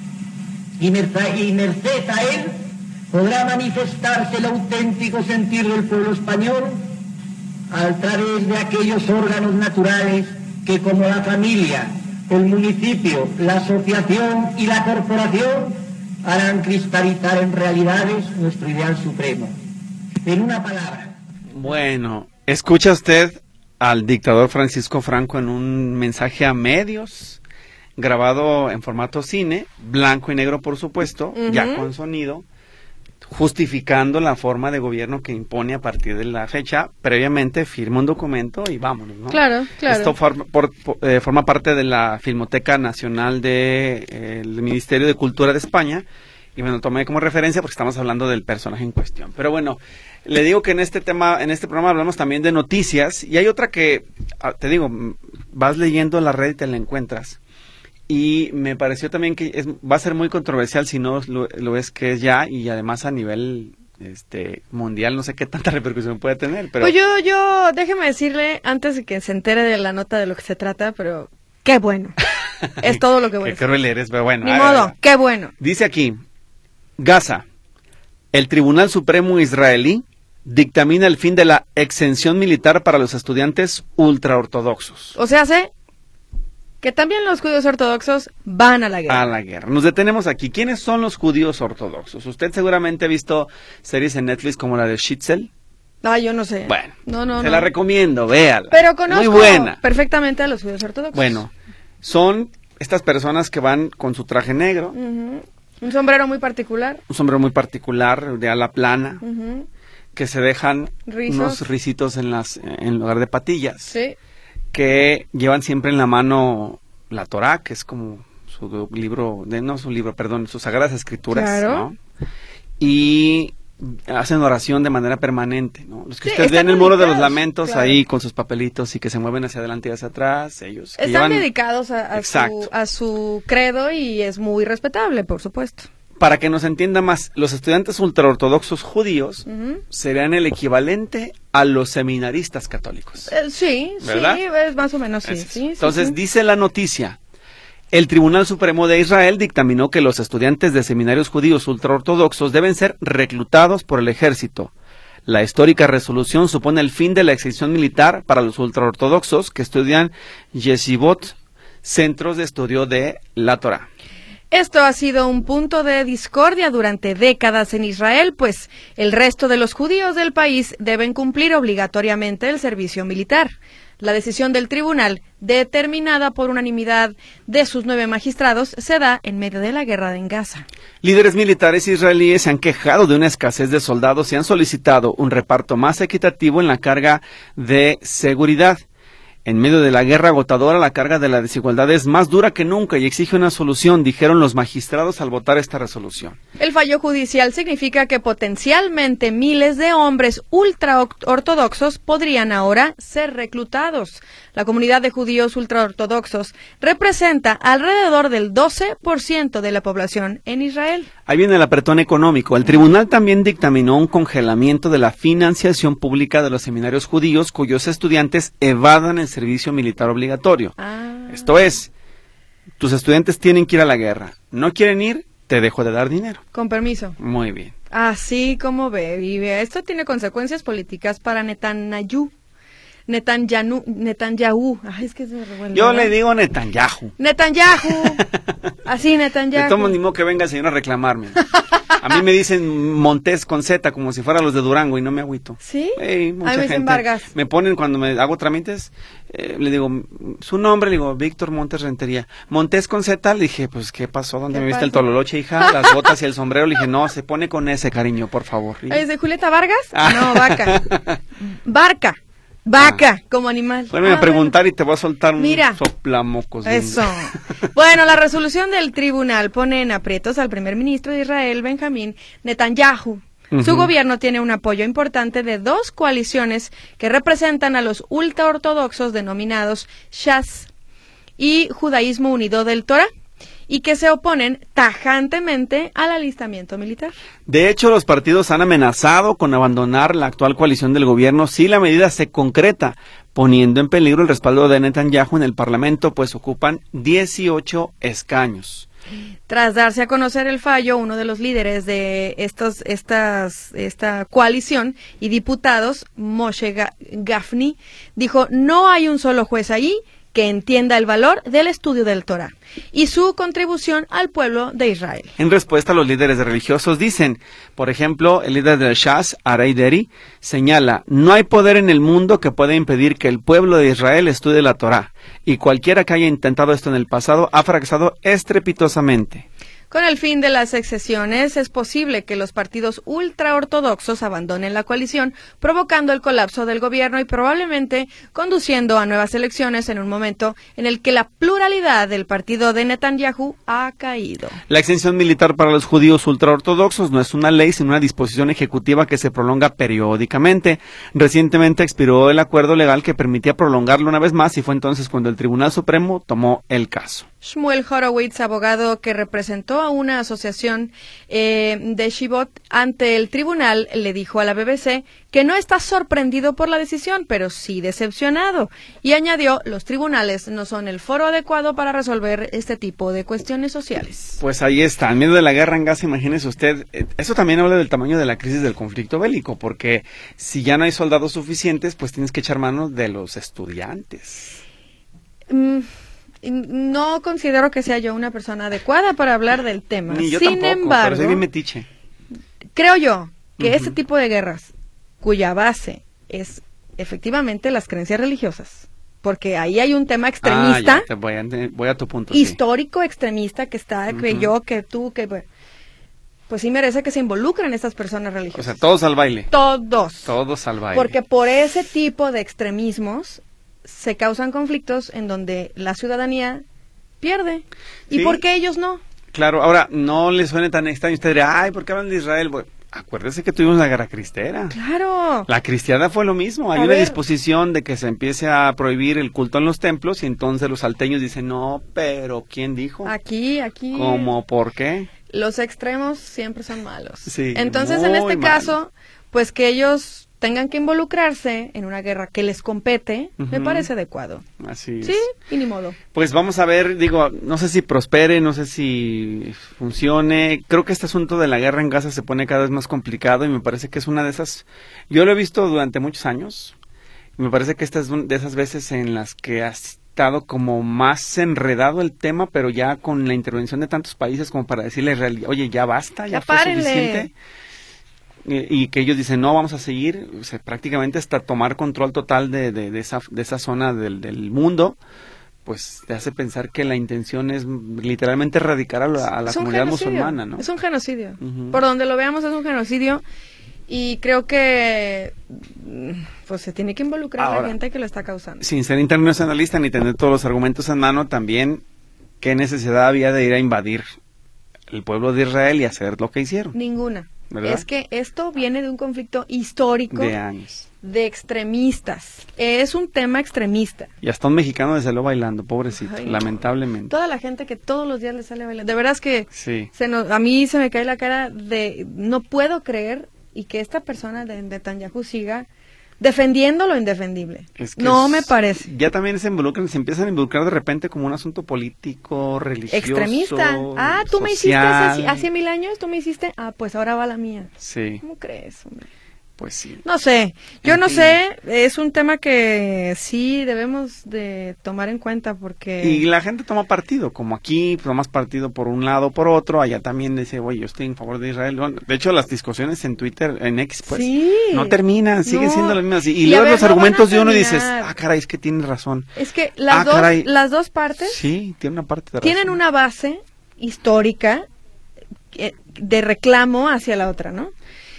Speaker 5: Y merced, y merced a él podrá manifestarse el auténtico sentir del pueblo español a través de aquellos órganos naturales que, como la familia, el municipio, la asociación y la corporación, harán cristalizar en realidades nuestro ideal supremo. En una palabra.
Speaker 4: Bueno, escucha usted al dictador Francisco Franco en un mensaje a medios, grabado en formato cine, blanco y negro por supuesto,
Speaker 3: Ujú.
Speaker 4: ya con sonido, justificando la forma de gobierno que impone a partir de la fecha. Previamente firma un documento y vámonos, ¿no?
Speaker 3: Claro, claro.
Speaker 4: Esto forma, por- por- eh, forma parte de la Filmoteca Nacional del Ministerio de Cultura de España, y me lo tomé como referencia porque estamos hablando del personaje en cuestión. Pero bueno, le digo que en este tema, en este programa hablamos también de noticias, y hay otra que, ah, te digo, mm, vas leyendo la red y te la encuentras. Y me pareció también que es, va a ser muy controversial si no lo, lo ves que es ya, y además a nivel este mundial no sé qué tanta repercusión puede tener, pero
Speaker 3: Pues yo, yo, déjeme decirle, antes de que se entere de la nota de lo que se trata, pero qué bueno. Es todo lo que voy a
Speaker 4: qué
Speaker 3: decir.
Speaker 4: cruel eres, pero bueno.
Speaker 3: Ni
Speaker 4: a ver,
Speaker 3: modo,
Speaker 4: a ver.
Speaker 3: qué bueno.
Speaker 4: Dice aquí, Gaza, el Tribunal Supremo israelí dictamina el fin de la exención militar para los estudiantes ultraortodoxos.
Speaker 3: O sea, sé que también los judíos ortodoxos van a la guerra.
Speaker 4: A la guerra. Nos detenemos aquí. ¿Quiénes son los judíos ortodoxos? Usted seguramente ha visto series en Netflix como la de Shitzel.
Speaker 3: Ay, yo no sé.
Speaker 4: Bueno,
Speaker 3: no, no,
Speaker 4: se
Speaker 3: no.
Speaker 4: la recomiendo, véala.
Speaker 3: Pero conozco
Speaker 4: Muy buena.
Speaker 3: perfectamente a los judíos ortodoxos.
Speaker 4: Bueno, son estas personas que van con su traje negro,
Speaker 3: Ujú. Un sombrero muy particular.
Speaker 4: un sombrero muy particular, de ala plana,
Speaker 3: Ujú.
Speaker 4: que se dejan
Speaker 3: Rizos.
Speaker 4: unos risitos en las en lugar de patillas,
Speaker 3: Sí.
Speaker 4: que llevan siempre en la mano la Torá, que es como su libro, de, no su libro, perdón, sus Sagradas Escrituras,
Speaker 3: Claro.
Speaker 4: ¿no? Y hacen oración de manera permanente, ¿no? Los que
Speaker 3: Sí,
Speaker 4: ustedes
Speaker 3: están
Speaker 4: ven el muro de los
Speaker 3: dedicados,
Speaker 4: lamentos
Speaker 3: claro.
Speaker 4: ahí con sus papelitos y que se mueven hacia adelante y hacia atrás, ellos que
Speaker 3: Están
Speaker 4: llevan-
Speaker 3: dedicados a, a,
Speaker 4: Exacto.
Speaker 3: su, a su credo y es muy respetable, por supuesto.
Speaker 4: Para que nos entienda más, los estudiantes ultraortodoxos judíos
Speaker 3: Ujú.
Speaker 4: serían el equivalente a los seminaristas católicos.
Speaker 3: Eh, sí,
Speaker 4: ¿Verdad?
Speaker 3: sí, es más o menos sí.
Speaker 4: Es eso.
Speaker 3: sí, sí,
Speaker 4: Entonces
Speaker 3: sí.
Speaker 4: dice la noticia, el Tribunal Supremo de Israel dictaminó que los estudiantes de seminarios judíos ultraortodoxos deben ser reclutados por el ejército. La histórica resolución supone el fin de la exención militar para los ultraortodoxos que estudian yeshivot, centros de estudio de la Torah.
Speaker 3: Esto ha sido un punto de discordia durante décadas en Israel, pues el resto de los judíos del país deben cumplir obligatoriamente el servicio militar. La decisión del tribunal, determinada por unanimidad de sus nueve magistrados, se da en medio de la guerra en Gaza.
Speaker 4: Líderes militares israelíes se han quejado de una escasez de soldados y han solicitado un reparto más equitativo en la carga de seguridad. En medio de la guerra agotadora, la carga de la desigualdad es más dura que nunca y exige una solución, dijeron los magistrados al votar esta resolución.
Speaker 3: El fallo judicial significa que potencialmente miles de hombres ultraortodoxos podrían ahora ser reclutados. La comunidad de judíos ultraortodoxos representa alrededor del doce por ciento de la población en Israel.
Speaker 4: Ahí viene el apretón económico. El tribunal también dictaminó un congelamiento de la financiación pública de los seminarios judíos cuyos estudiantes evadan el servicio militar obligatorio.
Speaker 3: Ah.
Speaker 4: Esto es, tus estudiantes tienen que ir a la guerra. ¿No quieren ir? Te dejo de dar dinero.
Speaker 3: Con permiso.
Speaker 4: Muy bien.
Speaker 3: Así como ve, y ve, esto tiene consecuencias políticas para Netanyahu. Netanyahu, Netanyahu. Ay, es que se me revuelve.
Speaker 4: Yo
Speaker 3: ¿no?
Speaker 4: le digo Netanyahu.
Speaker 3: Netanyahu. Así,
Speaker 4: De
Speaker 3: Netanyahu.
Speaker 4: todos ni modo que venga el señor a reclamarme. A mí me dicen Montés con Z, como si fuera los de Durango, y no me agüito.
Speaker 3: ¿Sí?
Speaker 4: Ey, mucha
Speaker 3: A mí me dicen
Speaker 4: gente
Speaker 3: Vargas.
Speaker 4: me ponen cuando me hago trámites, eh, le digo, su nombre, le digo, Víctor Montes Rentería. Montés con Z, le dije, pues, ¿qué pasó? ¿Dónde
Speaker 3: ¿Qué
Speaker 4: me viste el
Speaker 3: pasó?
Speaker 4: tololoche, hija? Las botas y el sombrero. Le dije, no, se pone con ese, cariño, por favor. Y-
Speaker 3: ¿Es de Julieta Vargas?
Speaker 4: Ah.
Speaker 3: No, vaca. Barca. Vaca, como animal.
Speaker 4: Vuelve
Speaker 3: Ah,
Speaker 4: a preguntar y te voy a soltar un
Speaker 3: Mira.
Speaker 4: soplamocos.
Speaker 3: Eso.
Speaker 4: lindo.
Speaker 3: Bueno, la resolución del tribunal pone en aprietos al primer ministro de Israel, Benjamín Netanyahu. Su
Speaker 4: Ujú.
Speaker 3: gobierno tiene un apoyo importante de dos coaliciones que representan a los ultraortodoxos denominados Shas y Judaísmo Unido del Torah, y que se oponen tajantemente al alistamiento militar.
Speaker 4: De hecho, los partidos han amenazado con abandonar la actual coalición del gobierno si la medida se concreta, poniendo en peligro el respaldo de Netanyahu en el Parlamento, pues ocupan dieciocho escaños.
Speaker 3: Tras darse a conocer el fallo, uno de los líderes de estos, estas, esta coalición y diputados, Moshe Ga- Gafni, dijo, no hay un solo juez ahí que entienda el valor del estudio del Torah y su contribución al pueblo de Israel.
Speaker 4: En respuesta, los líderes religiosos dicen, por ejemplo, el líder del Shas, Arai Deri, señala, no hay poder en el mundo que pueda impedir que el pueblo de Israel estudie la Torah, y cualquiera que haya intentado esto en el pasado ha fracasado estrepitosamente.
Speaker 3: Con el fin de las excesiones, es posible que los partidos ultraortodoxos abandonen la coalición, provocando el colapso del gobierno y probablemente conduciendo a nuevas elecciones en un momento en el que la pluralidad del partido de Netanyahu ha caído.
Speaker 4: La exención militar para los judíos ultraortodoxos no es una ley, sino una disposición ejecutiva que se prolonga periódicamente. Recientemente expiró el acuerdo legal que permitía prolongarlo una vez más y fue entonces cuando el Tribunal Supremo tomó el caso.
Speaker 3: Shmuel Horowitz, abogado que representó a una asociación eh, de Shivot ante el tribunal, le dijo a la B B C que no está sorprendido por la decisión, pero sí decepcionado. Y añadió, los tribunales no son el foro adecuado para resolver este tipo de cuestiones sociales.
Speaker 4: Pues ahí está, en medio de la guerra en Gaza, imagínese usted, eh, eso también habla del tamaño de la crisis del conflicto bélico, porque si ya no hay soldados suficientes, pues tienes que echar mano de los estudiantes.
Speaker 3: Mm. No considero que sea yo una persona adecuada para hablar del tema.
Speaker 4: Ni yo
Speaker 3: Sin
Speaker 4: tampoco,
Speaker 3: embargo,
Speaker 4: pero soy bien metiche.
Speaker 3: creo yo que
Speaker 4: Ujú.
Speaker 3: este tipo de guerras, cuya base es efectivamente las creencias religiosas, porque ahí hay un tema extremista,
Speaker 4: Ah, ya, te voy, a, voy a tu punto, sí.
Speaker 3: histórico extremista que está, que
Speaker 4: Ujú.
Speaker 3: yo, que tú, que bueno, pues sí merece que se involucren estas personas
Speaker 4: O
Speaker 3: religiosas.
Speaker 4: sea, todos al baile.
Speaker 3: Todos.
Speaker 4: Todos al baile.
Speaker 3: Porque por ese tipo de extremismos se causan conflictos en donde la ciudadanía pierde. ¿Y
Speaker 4: Sí.
Speaker 3: por qué ellos no?
Speaker 4: Claro, ahora, no les suene tan extraño. Usted dirá, ay, ¿por qué hablan de Israel? Bueno, acuérdese que tuvimos la guerra cristera.
Speaker 3: Claro.
Speaker 4: La cristiada fue lo mismo. Hay
Speaker 3: A
Speaker 4: una
Speaker 3: ver.
Speaker 4: disposición de que se empiece a prohibir el culto en los templos y entonces los salteños dicen, no, pero ¿quién dijo?
Speaker 3: Aquí, aquí.
Speaker 4: ¿Cómo? ¿Por qué?
Speaker 3: Los extremos siempre son malos.
Speaker 4: Sí,
Speaker 3: Entonces, en
Speaker 4: muy
Speaker 3: este
Speaker 4: malo.
Speaker 3: caso, pues que ellos tengan que involucrarse en una guerra que les compete, me
Speaker 4: Ujú.
Speaker 3: parece adecuado.
Speaker 4: Así
Speaker 3: Sí,
Speaker 4: es.
Speaker 3: y ni modo.
Speaker 4: Pues vamos a ver, digo, no sé si prospere, no sé si funcione. Creo que este asunto de la guerra en Gaza se pone cada vez más complicado y me parece que es una de esas... Yo lo he visto durante muchos años y me parece que esta es un- de esas veces en las que ha estado como más enredado el tema, pero ya con la intervención de tantos países como para decirle, en realidad, oye, ya basta, ya,
Speaker 3: Ya
Speaker 4: fue
Speaker 3: párenle.
Speaker 4: suficiente. Y, y que ellos dicen, no, vamos a seguir, o sea, prácticamente hasta tomar control total de, de, de esa, de esa zona del, del mundo, pues te hace pensar que la intención es mm, literalmente erradicar a la, a la
Speaker 3: Es un
Speaker 4: comunidad
Speaker 3: genocidio,
Speaker 4: musulmana, ¿no?
Speaker 3: Es un genocidio.
Speaker 4: Ujú.
Speaker 3: Por donde lo veamos es un genocidio y creo que mm, pues se tiene que involucrar
Speaker 4: Ahora,
Speaker 3: la gente que lo está causando.
Speaker 4: Sin ser internacionalista ni tener todos los argumentos en mano, también, ¿qué necesidad había de ir a invadir el pueblo de Israel y hacer lo que hicieron?
Speaker 3: Ninguna.
Speaker 4: ¿Verdad?
Speaker 3: Es que esto viene de un conflicto histórico
Speaker 4: De años.
Speaker 3: de extremistas. Es un tema extremista.
Speaker 4: Y hasta un mexicano se salió bailando, pobrecito,
Speaker 3: Ay, no.
Speaker 4: lamentablemente.
Speaker 3: Toda la gente que todos los días le sale a bailar. De veras es que
Speaker 4: Sí.
Speaker 3: se nos, a mí se me cae la cara de no puedo creer y que esta persona de Netanyahu siga defendiendo lo indefendible.
Speaker 4: Es que
Speaker 3: no
Speaker 4: es-
Speaker 3: me parece.
Speaker 4: Ya también se involucran, se empiezan a involucrar de repente como un asunto político, religioso,
Speaker 3: Extremista. Ah, tú me hiciste hace,
Speaker 4: social.
Speaker 3: hace mil años, tú me hiciste. Ah, pues ahora va la mía.
Speaker 4: Sí,
Speaker 3: ¿Cómo crees, hombre?
Speaker 4: pues sí.
Speaker 3: No sé, yo
Speaker 4: En
Speaker 3: no
Speaker 4: fin.
Speaker 3: sé, es un tema que sí debemos de tomar en cuenta porque...
Speaker 4: Y la gente toma partido, como aquí tomas partido por un lado o por otro, allá también dice, oye, yo estoy en favor de Israel. Bueno, de hecho, las discusiones en Twitter, en X, pues,
Speaker 3: Sí.
Speaker 4: no terminan, siguen
Speaker 3: No.
Speaker 4: siendo las mismas. Y, y
Speaker 3: Y a
Speaker 4: luego
Speaker 3: ver,
Speaker 4: los
Speaker 3: no van a
Speaker 4: argumentos de uno y dices,
Speaker 3: terminar.
Speaker 4: ah, caray, es que tienes razón.
Speaker 3: Es que las,
Speaker 4: Ah,
Speaker 3: dos,
Speaker 4: caray.
Speaker 3: las dos partes
Speaker 4: Sí, tiene una parte de
Speaker 3: tienen
Speaker 4: razón.
Speaker 3: una base histórica eh, de reclamo hacia la otra, ¿no?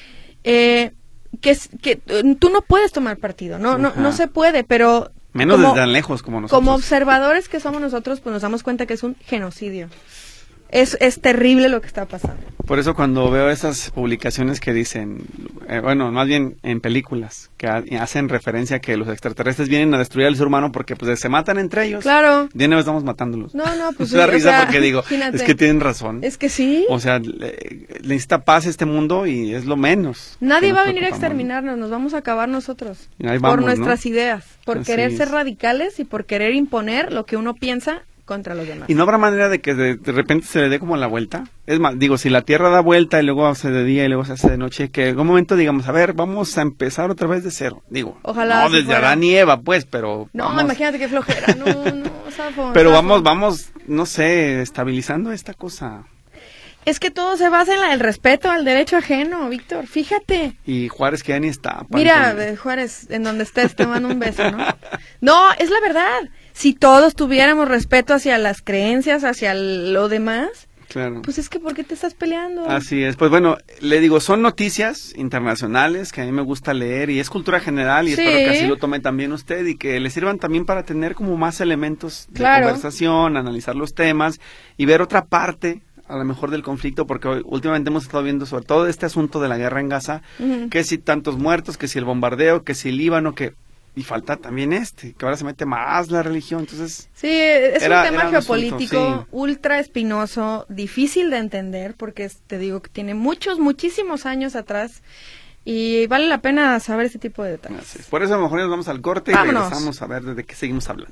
Speaker 3: Eh, que, es, que eh, tú no puedes tomar partido, no, no,
Speaker 4: Ajá.
Speaker 3: no se puede, pero...
Speaker 4: Menos
Speaker 3: como-
Speaker 4: desde tan lejos como nosotros.
Speaker 3: Como observadores que somos nosotros, pues nos damos cuenta que es un genocidio. Es, es terrible lo que está pasando.
Speaker 4: Por eso cuando veo esas publicaciones que dicen, eh, bueno, más bien en películas, que ha- hacen referencia a que los extraterrestres vienen a destruir al ser humano porque pues se matan entre ellos.
Speaker 3: Claro.
Speaker 4: De nuevo estamos matándolos.
Speaker 3: No, no, pues
Speaker 4: Me da
Speaker 3: sí, o
Speaker 4: risa
Speaker 3: sea,
Speaker 4: porque digo,
Speaker 3: imagínate.
Speaker 4: es que tienen razón.
Speaker 3: Es que sí.
Speaker 4: O sea, le- necesita paz este mundo y es lo menos.
Speaker 3: Nadie
Speaker 4: que
Speaker 3: va a
Speaker 4: nos
Speaker 3: venir a
Speaker 4: preocupamos.
Speaker 3: exterminarnos, nos vamos a acabar nosotros.
Speaker 4: Y ahí
Speaker 3: por
Speaker 4: vamos,
Speaker 3: nuestras
Speaker 4: ¿no?
Speaker 3: ideas, por
Speaker 4: Así
Speaker 3: querer ser
Speaker 4: es.
Speaker 3: radicales y por querer imponer lo que uno piensa contra los demás.
Speaker 4: Y no habrá manera de que de, de repente se le dé como la vuelta. Es más, digo, si la Tierra da vuelta y luego se hace de día y luego se hace de noche, que en algún momento digamos, a ver, vamos a empezar otra vez de cero. Digo,
Speaker 3: Ojalá
Speaker 4: no
Speaker 3: así
Speaker 4: desde
Speaker 3: fuera.
Speaker 4: Adán y Eva, pues, pero
Speaker 3: No,
Speaker 4: vamos,
Speaker 3: imagínate qué flojera. No, no, zafo,
Speaker 4: pero
Speaker 3: zafo.
Speaker 4: vamos, vamos, no sé, estabilizando esta cosa.
Speaker 3: Es que todo se basa en la- el respeto al derecho ajeno, Víctor. Fíjate.
Speaker 4: Y Juárez que ya ni está.
Speaker 3: Mira,
Speaker 4: Panton.
Speaker 3: eh, Juárez, en donde estés, te mando un beso, ¿no? No, es la verdad. Si todos tuviéramos respeto hacia las creencias, hacia lo demás,
Speaker 4: Claro.
Speaker 3: pues es que ¿por qué te estás peleando?
Speaker 4: Así es, pues bueno, le digo, son noticias internacionales que a mí me gusta leer y es cultura general y
Speaker 3: Sí.
Speaker 4: espero que así lo tome también usted y que le sirvan también para tener como más elementos de
Speaker 3: Claro.
Speaker 4: conversación, analizar los temas y ver otra parte a lo mejor del conflicto, porque hoy- últimamente hemos estado viendo sobre todo este asunto de la guerra en Gaza,
Speaker 3: Ujú.
Speaker 4: que si tantos muertos, que si el bombardeo, que si el Líbano, que... Y falta también este, que ahora se mete más la religión, entonces...
Speaker 3: Sí, es
Speaker 4: Era-
Speaker 3: un tema
Speaker 4: era un
Speaker 3: geopolítico
Speaker 4: asunto, sí.
Speaker 3: ultra espinoso, difícil de entender, porque es- te digo que tiene muchos, muchísimos años atrás y vale la pena saber ese tipo de detalles.
Speaker 4: Así es. Por eso a lo mejor nos vamos al corte
Speaker 3: Vámonos.
Speaker 4: y regresamos a ver de qué seguimos hablando.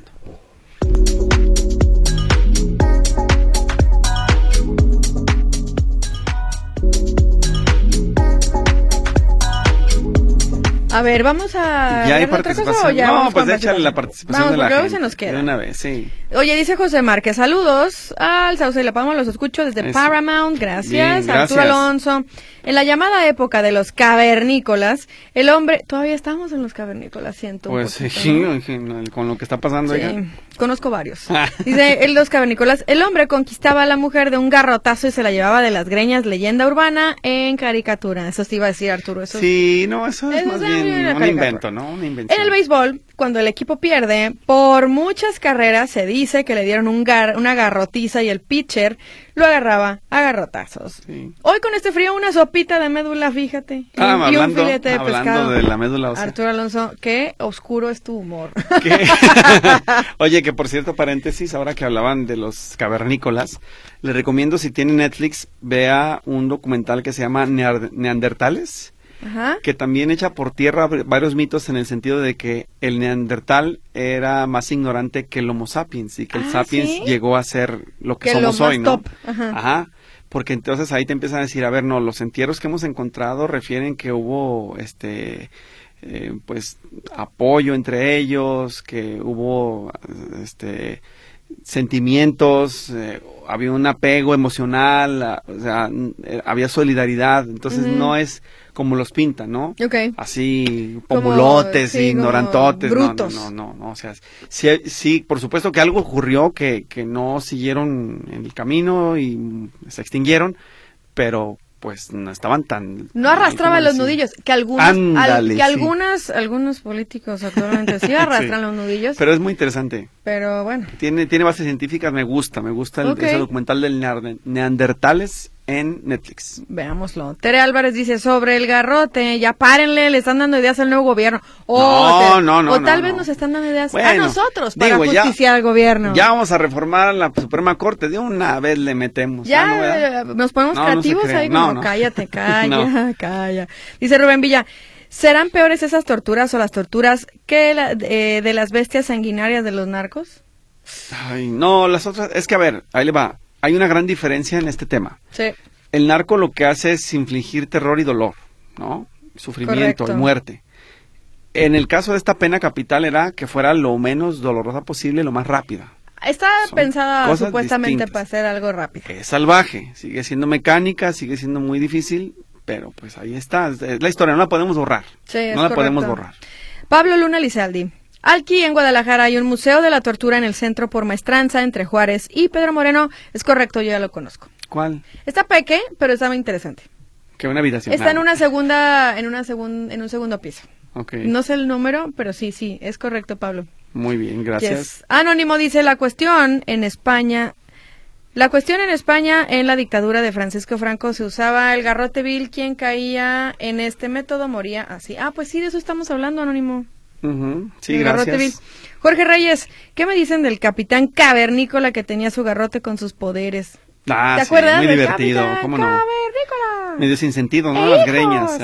Speaker 3: A ver, vamos a...
Speaker 4: Ya hay
Speaker 3: ¿hablar de otra cosa
Speaker 4: participación.
Speaker 3: o ya
Speaker 4: No,
Speaker 3: vamos
Speaker 4: pues
Speaker 3: con
Speaker 4: échale la participación
Speaker 3: Vamos,
Speaker 4: de la
Speaker 3: porque luego
Speaker 4: gente.
Speaker 3: se nos queda.
Speaker 4: De una vez, sí.
Speaker 3: Oye, dice José Márquez, saludos al Sauce y la Palma, los escucho desde
Speaker 4: Eso.
Speaker 3: Paramount, gracias.
Speaker 4: Bien, gracias.
Speaker 3: Arturo Alonso. En la llamada época de los cavernícolas, el hombre, todavía estamos en los cavernícolas, siento un
Speaker 4: Pues
Speaker 3: poquito,
Speaker 4: sí,
Speaker 3: ¿no?
Speaker 4: en- con lo que está pasando
Speaker 3: Sí,
Speaker 4: oiga.
Speaker 3: conozco varios. Dice el Los Cavernícolas, el hombre conquistaba a la mujer de un garrotazo y se la llevaba de las greñas, leyenda urbana en caricatura. Eso te iba a decir, Arturo. Eso
Speaker 4: Sí, no, eso es
Speaker 3: Eso
Speaker 4: más
Speaker 3: es
Speaker 4: bien
Speaker 3: una
Speaker 4: un
Speaker 3: caricatura.
Speaker 4: invento, ¿no? Una invención.
Speaker 3: En el béisbol, cuando el equipo pierde, por muchas carreras se dice que le dieron un gar una garrotiza y el pitcher lo agarraba a garrotazos. Sí. Hoy con este frío una sopita de médula, fíjate.
Speaker 4: Ah,
Speaker 3: y,
Speaker 4: hablando,
Speaker 3: y un filete de
Speaker 4: hablando
Speaker 3: pescado.
Speaker 4: de la médula ósea.
Speaker 3: Arturo Alonso, qué oscuro es tu humor.
Speaker 4: Oye, que por cierto, paréntesis, ahora que hablaban de los cavernícolas, le recomiendo, si tiene Netflix, vea un documental que se llama Neard Neandertales. Ajá. Que también echa por tierra varios mitos en el sentido de que el neandertal era más ignorante que el homo sapiens y que el
Speaker 3: ah,
Speaker 4: sapiens
Speaker 3: ¿sí?
Speaker 4: llegó a ser lo que,
Speaker 3: que
Speaker 4: somos
Speaker 3: lo
Speaker 4: hoy, ¿no?
Speaker 3: Top. Ajá.
Speaker 4: Ajá, porque entonces ahí te empiezan a decir, a ver, no, los entierros que hemos encontrado refieren que hubo, este, eh, pues, apoyo entre ellos, que hubo, este, sentimientos, eh, había un apego emocional, a, o sea, eh, había solidaridad, entonces uh-huh. no es como los pintan, ¿no?
Speaker 3: Okay.
Speaker 4: Así, pomulotes,
Speaker 3: sí,
Speaker 4: ignorantotes,
Speaker 3: brutos.
Speaker 4: No, no, no, no, o sea, sí, sí, por supuesto que algo ocurrió que, que no siguieron en el camino y se extinguieron, pero pues no estaban tan...
Speaker 3: No arrastraban los nudillos, que algunos,
Speaker 4: Ándale,
Speaker 3: al, que
Speaker 4: sí.
Speaker 3: algunas, algunos políticos actualmente sí arrastran sí, los nudillos.
Speaker 4: Pero es muy interesante.
Speaker 3: Pero bueno.
Speaker 4: Tiene, tiene bases científicas, me gusta, me gusta el,
Speaker 3: okay.
Speaker 4: ese documental del Neandertales en Netflix.
Speaker 3: Veámoslo. Tere Álvarez dice, sobre el garrote, ya párenle, le están dando ideas al nuevo gobierno. O
Speaker 4: no,
Speaker 3: te,
Speaker 4: no, no.
Speaker 3: O tal
Speaker 4: no,
Speaker 3: vez
Speaker 4: no.
Speaker 3: nos están dando ideas
Speaker 4: bueno,
Speaker 3: a nosotros para
Speaker 4: digo,
Speaker 3: justiciar
Speaker 4: ya,
Speaker 3: al gobierno.
Speaker 4: Ya vamos a reformar la Suprema Corte, de una vez le metemos.
Speaker 3: Ya, ¿no, nos ponemos
Speaker 4: no,
Speaker 3: creativos
Speaker 4: no
Speaker 3: ahí,
Speaker 4: no,
Speaker 3: no,
Speaker 4: no.
Speaker 3: cállate, calla,
Speaker 4: no.
Speaker 3: calla. Dice Rubén Villa, ¿serán peores esas torturas o las torturas que la, eh, de las bestias sanguinarias de los narcos?
Speaker 4: Ay, no, las otras, es que a ver, ahí le va, hay una gran diferencia en este tema.
Speaker 3: Sí.
Speaker 4: El narco lo que hace es infligir terror y dolor, ¿no? Sufrimiento
Speaker 3: Correcto.
Speaker 4: y muerte. En el caso de esta pena capital era que fuera lo menos dolorosa posible, lo más rápida.
Speaker 3: Está
Speaker 4: Son
Speaker 3: pensada
Speaker 4: cosas
Speaker 3: supuestamente
Speaker 4: distintas.
Speaker 3: para hacer algo rápido.
Speaker 4: Es salvaje, sigue siendo mecánica, sigue siendo muy difícil, pero pues ahí está, es la historia, no la podemos borrar.
Speaker 3: Sí,
Speaker 4: no
Speaker 3: es
Speaker 4: la
Speaker 3: correcto.
Speaker 4: podemos borrar.
Speaker 3: Pablo Luna Lizaldi. Aquí en Guadalajara hay un museo de la tortura en el centro por Maestranza entre Juárez y Pedro Moreno. Es correcto, yo ya lo conozco.
Speaker 4: ¿Cuál?
Speaker 3: Está peque, pero está muy interesante.
Speaker 4: Que una habitación.
Speaker 3: Está en una segunda, en una segun, en un segundo piso.
Speaker 4: Okay.
Speaker 3: No sé el número, pero sí, sí, es correcto, Pablo.
Speaker 4: Muy bien, gracias.
Speaker 3: Yes. Anónimo dice, la cuestión en España, la cuestión en España en la dictadura de Francisco Franco se usaba el garrote vil, quien caía en este método moría así. Ah, pues sí, de eso estamos hablando, Anónimo.
Speaker 4: Uh-huh. Sí,
Speaker 3: el
Speaker 4: gracias.
Speaker 3: Garrote vil. Jorge Reyes, ¿qué me dicen del capitán cavernícola que tenía su garrote con sus poderes?
Speaker 4: Ah,
Speaker 3: ¿Te
Speaker 4: sí,
Speaker 3: acuerdas?
Speaker 4: muy
Speaker 3: del
Speaker 4: divertido,
Speaker 3: Capitán
Speaker 4: ¿cómo no?
Speaker 3: Cavernícola.
Speaker 4: Medio sin sentido, ¿no?
Speaker 3: ¡Hijos!
Speaker 4: Las greñas.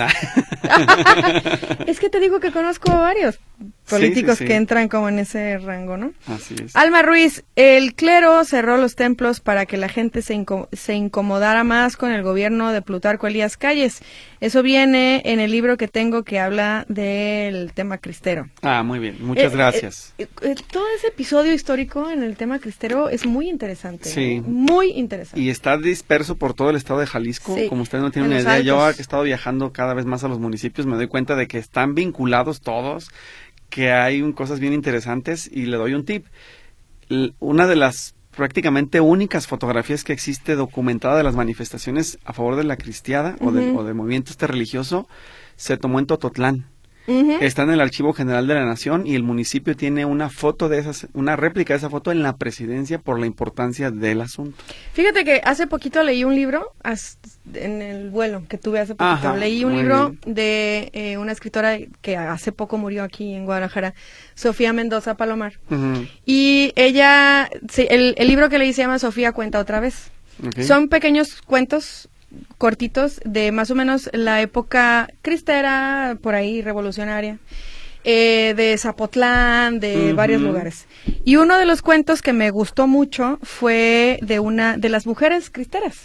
Speaker 3: Es que te digo que conozco a varios políticos
Speaker 4: sí, sí, sí.
Speaker 3: que entran como en ese rango, ¿no?
Speaker 4: Así es.
Speaker 3: Alma Ruiz, el clero cerró los templos para que la gente se, inco se incomodara más con el gobierno de Plutarco Elías Calles. Eso viene en el libro que tengo que habla del tema cristero.
Speaker 4: Ah, muy bien, muchas
Speaker 3: Eh,
Speaker 4: gracias.
Speaker 3: eh, eh, todo ese episodio histórico en el tema cristero es muy interesante.
Speaker 4: Sí.
Speaker 3: ¿eh? Muy interesante.
Speaker 4: Y está disperso por todo el estado de Jalisco,
Speaker 3: Sí,
Speaker 4: como ustedes no tienen
Speaker 3: en
Speaker 4: una
Speaker 3: los
Speaker 4: idea. Yo
Speaker 3: altos.
Speaker 4: he estado viajando cada vez más a los municipios, me doy cuenta de que están vinculados todos, que hay un, cosas bien interesantes, y le doy un tip. L- una de las prácticamente únicas fotografías que existe documentada de las manifestaciones a favor de la cristiada o, de,
Speaker 3: Ujú.
Speaker 4: o del movimiento este religioso se tomó en Tototlán.
Speaker 3: Ujú.
Speaker 4: Está en el Archivo General de la Nación y el municipio tiene una foto de esas, una réplica de esa foto en la presidencia por la importancia del asunto.
Speaker 3: Fíjate que hace poquito leí un libro, as- en el vuelo que tuve hace poquito,
Speaker 4: Ajá,
Speaker 3: leí un
Speaker 4: muy
Speaker 3: libro
Speaker 4: bien.
Speaker 3: de eh, una escritora que hace poco murió aquí en Guadalajara, Sofía Mendoza Palomar.
Speaker 4: Ujú.
Speaker 3: Y ella, sí, el, el libro que leí se llama Sofía cuenta otra vez.
Speaker 4: Ok.
Speaker 3: Son pequeños cuentos cortitos de más o menos la época cristera, por ahí revolucionaria, eh, de Zapotlán, de
Speaker 4: Ujú.
Speaker 3: varios lugares. Y uno de los cuentos que me gustó mucho fue de una de las mujeres cristeras,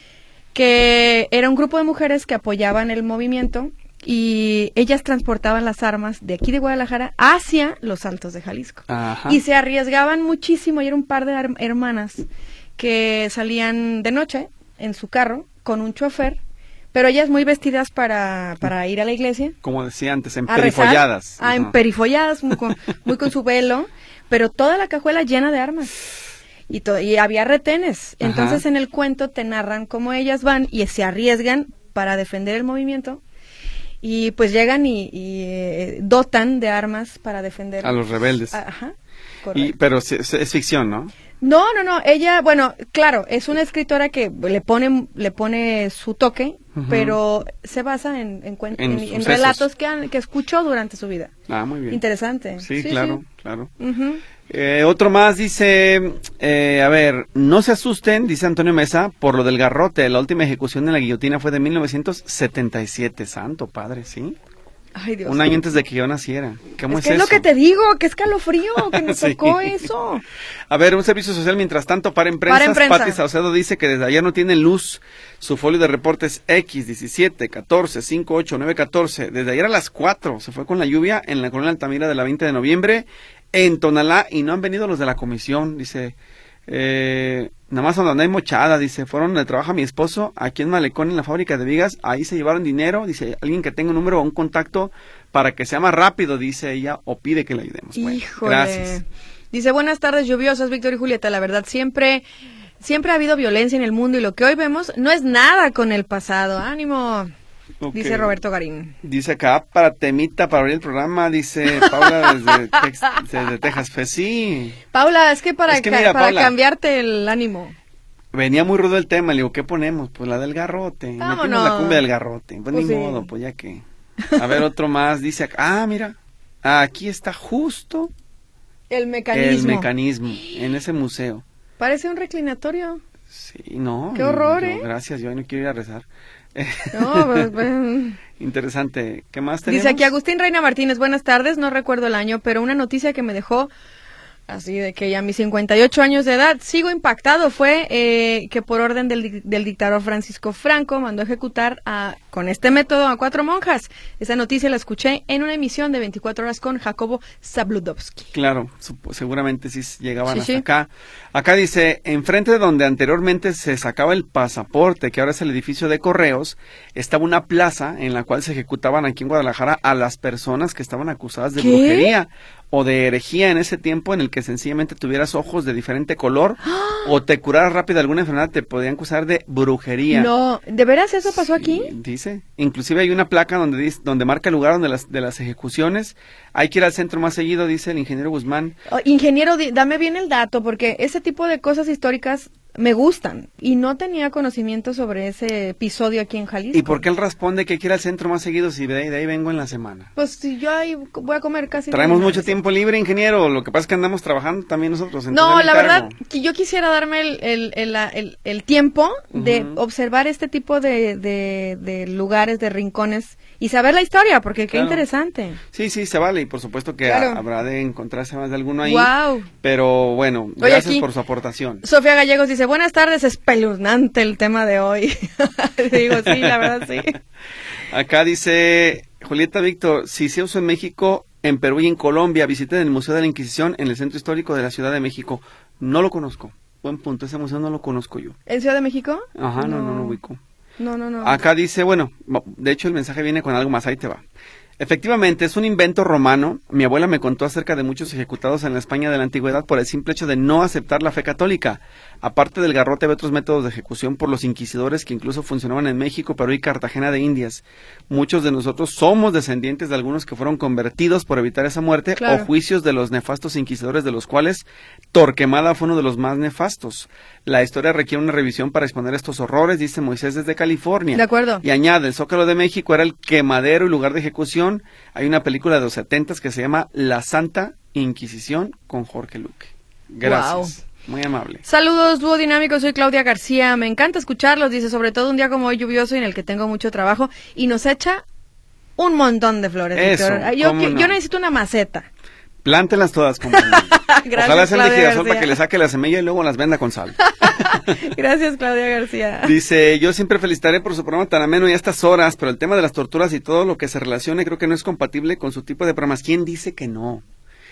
Speaker 3: que era un grupo de mujeres que apoyaban el movimiento y ellas transportaban las armas de aquí de Guadalajara hacia los Altos de Jalisco.
Speaker 4: Ajá.
Speaker 3: Y se arriesgaban muchísimo, y era un par de her- hermanas que salían de noche en su carro con un chofer, pero ellas muy vestidas para, para ir a la iglesia.
Speaker 4: Como decía antes,
Speaker 3: A
Speaker 4: emperifolladas.
Speaker 3: rezar. Ah,
Speaker 4: Ajá.
Speaker 3: emperifolladas, muy con, muy con su velo, pero toda la cajuela llena de armas. Y, to- y había retenes.
Speaker 4: Ajá.
Speaker 3: Entonces en el cuento te narran cómo ellas van y se arriesgan para defender el movimiento. y pues llegan y, y eh, dotan de armas para defender
Speaker 4: a los rebeldes.
Speaker 3: Ajá,
Speaker 4: y, pero es, es ficción, ¿no?
Speaker 3: No, no, no, ella, bueno, claro, es una escritora que le pone le pone su toque, uh-huh. pero se basa en en, cuen- en, en, en relatos que, han, que escuchó durante su vida.
Speaker 4: Ah, muy bien.
Speaker 3: Interesante.
Speaker 4: Sí, sí claro, sí. claro.
Speaker 3: Uh-huh.
Speaker 4: Eh, otro más dice, eh, a ver, no se asusten, dice Antonio Mesa, por lo del garrote. La última ejecución en la guillotina fue de mil novecientos setenta y siete. Santo padre, ¿sí?
Speaker 3: Ay, Dios.
Speaker 4: Un año antes de que yo naciera. ¿Cómo es,
Speaker 3: es que
Speaker 4: eso?
Speaker 3: Es lo que te digo, que escalofrío, que nos
Speaker 4: sí.
Speaker 3: tocó eso.
Speaker 4: A ver, un servicio social mientras tanto para empresas.
Speaker 3: Para prensa.
Speaker 4: Pati Saucedo dice que desde ayer no tiene luz. Su folio de reportes X diecisiete, catorce, cinco, ocho, nueve, catorce. Desde ayer a las cuatro se fue con la lluvia en la colonia Altamira de la veinte de noviembre en Tonalá y no han venido los de la comisión. Dice, eh, nada más donde hay mochada, dice, fueron donde trabaja mi esposo, aquí en Malecón, en la fábrica de vigas, ahí se llevaron dinero, dice, alguien que tenga un número o un contacto para que sea más rápido, dice ella, o pide que le ayudemos. Bueno,
Speaker 3: Híjole.
Speaker 4: gracias.
Speaker 3: Dice, buenas tardes lluviosas, Víctor y Julieta, la verdad, siempre, siempre ha habido violencia en el mundo y lo que hoy vemos no es nada con el pasado, ánimo. Okay. Dice Roberto Garín.
Speaker 4: Dice acá, para temita, para abrir el programa, dice Paula desde, tex, desde Texas. Pues sí.
Speaker 3: Paula, es que para,
Speaker 4: es que mira,
Speaker 3: para
Speaker 4: Paula,
Speaker 3: cambiarte el ánimo.
Speaker 4: Venía muy rudo el tema, le digo, ¿qué ponemos? Pues la del garrote.
Speaker 3: Vámonos.
Speaker 4: Metimos la cumbia del garrote. Pues, pues ni
Speaker 3: sí.
Speaker 4: modo, pues ya que. A ver, otro más, dice acá, ah, mira, aquí está justo
Speaker 3: el mecanismo.
Speaker 4: El mecanismo, en ese museo.
Speaker 3: Parece un reclinatorio.
Speaker 4: Sí, no.
Speaker 3: Qué horror,
Speaker 4: yo,
Speaker 3: ¿eh?
Speaker 4: Gracias, yo no quiero ir a rezar.
Speaker 3: No, pues, pues...
Speaker 4: Interesante. ¿Qué más tenemos?
Speaker 3: Dice aquí Agustín Reina Martínez, buenas tardes, no recuerdo el año, pero una noticia que me dejó así de que ya a mis cincuenta y ocho años de edad sigo impactado fue eh, que por orden del, del dictador Francisco Franco mandó ejecutar a, con este método a cuatro monjas. Esa noticia la escuché en una emisión de veinticuatro horas con Jacobo Zabludovsky.
Speaker 4: Claro, seguramente sí llegaban
Speaker 3: sí,
Speaker 4: hasta
Speaker 3: sí.
Speaker 4: acá. Acá dice, enfrente de donde anteriormente se sacaba el pasaporte, que ahora es el edificio de correos, estaba una plaza en la cual se ejecutaban aquí en Guadalajara a las personas que estaban acusadas de
Speaker 3: ¿Qué?
Speaker 4: brujería o de herejía en ese tiempo en el que sencillamente tuvieras ojos de diferente color o te curaras rápido alguna enfermedad, te podían acusar de brujería.
Speaker 3: No, ¿de veras eso pasó
Speaker 4: Sí,
Speaker 3: aquí?
Speaker 4: Dice, inclusive hay una placa donde dice, donde marca el lugar donde las, de las ejecuciones. Hay que ir al centro más seguido, dice el ingeniero Guzmán.
Speaker 3: Oh, ingeniero, di- dame bien el dato, porque ese tipo de cosas históricas me gustan y no tenía conocimiento sobre ese episodio aquí en Jalisco.
Speaker 4: ¿Y por qué él responde que hay que ir al centro más seguido si de ahí, de ahí vengo en la semana?
Speaker 3: Pues si yo ahí voy a comer casi...
Speaker 4: Traemos
Speaker 3: nada.
Speaker 4: mucho tiempo libre, ingeniero, lo que pasa es que andamos trabajando también nosotros.
Speaker 3: No,
Speaker 4: entonces
Speaker 3: la
Speaker 4: me encargo.
Speaker 3: verdad, que yo quisiera darme el, el, el, el, el tiempo de
Speaker 4: Ujú.
Speaker 3: observar este tipo de, de, de lugares, de rincones y saber la historia, porque qué
Speaker 4: Claro.
Speaker 3: interesante.
Speaker 4: Sí, sí, se vale y por supuesto que
Speaker 3: Claro.
Speaker 4: a- habrá de encontrarse más de alguno ahí.
Speaker 3: Wow.
Speaker 4: Pero bueno,
Speaker 3: Oye,
Speaker 4: gracias
Speaker 3: aquí-
Speaker 4: por su aportación.
Speaker 3: Sofía Gallegos dice, buenas tardes, espeluznante el tema de hoy. Digo, sí, la verdad, sí.
Speaker 4: Acá dice Julieta Víctor, si se usa en México, en Perú y en Colombia, visiten el Museo de la Inquisición en el Centro Histórico de la Ciudad de México. No lo conozco. Buen punto, ese museo no lo conozco yo.
Speaker 3: ¿En Ciudad de México?
Speaker 4: Ajá, no, no lo ubico.
Speaker 3: No, no, no.
Speaker 4: Acá dice, bueno, de hecho el mensaje viene con algo más, ahí te va. Efectivamente, es un invento romano. Mi abuela me contó acerca de muchos ejecutados en la España de la antigüedad por el simple hecho de no aceptar la fe católica. Aparte del garrote, había otros métodos de ejecución por los inquisidores que incluso funcionaban en México, Perú y Cartagena de Indias. Muchos de nosotros somos descendientes de algunos que fueron convertidos por evitar esa muerte
Speaker 3: Claro.
Speaker 4: o juicios de los nefastos inquisidores, de los cuales Torquemada fue uno de los más nefastos. La historia requiere una revisión para exponer estos horrores, dice Moisés desde California.
Speaker 3: De acuerdo.
Speaker 4: Y añade, el Zócalo de México era el quemadero y lugar de ejecución. Hay una película de los setentas que se llama La Santa Inquisición con Jorge Luque. Gracias. Muy amable.
Speaker 3: Saludos, dúo dinámico, soy Claudia García, me encanta escucharlos, dice, sobre todo un día como hoy lluvioso y en el que tengo mucho trabajo, y nos echa un montón de flores,
Speaker 4: Eso,
Speaker 3: Víctor. Yo,
Speaker 4: cómo
Speaker 3: qui-
Speaker 4: no.
Speaker 3: yo necesito una maceta.
Speaker 4: Plántelas todas, compañero.
Speaker 3: Gracias,
Speaker 4: Ojalá sean de
Speaker 3: Claudia
Speaker 4: girasol
Speaker 3: García.
Speaker 4: para que le saque la semilla y luego las venda con sal.
Speaker 3: Gracias, Claudia García.
Speaker 4: Dice, yo siempre felicitaré por su programa tan ameno y a estas horas, pero el tema de las torturas y todo lo que se relacione creo que no es compatible con su tipo de programas. ¿Quién dice que no?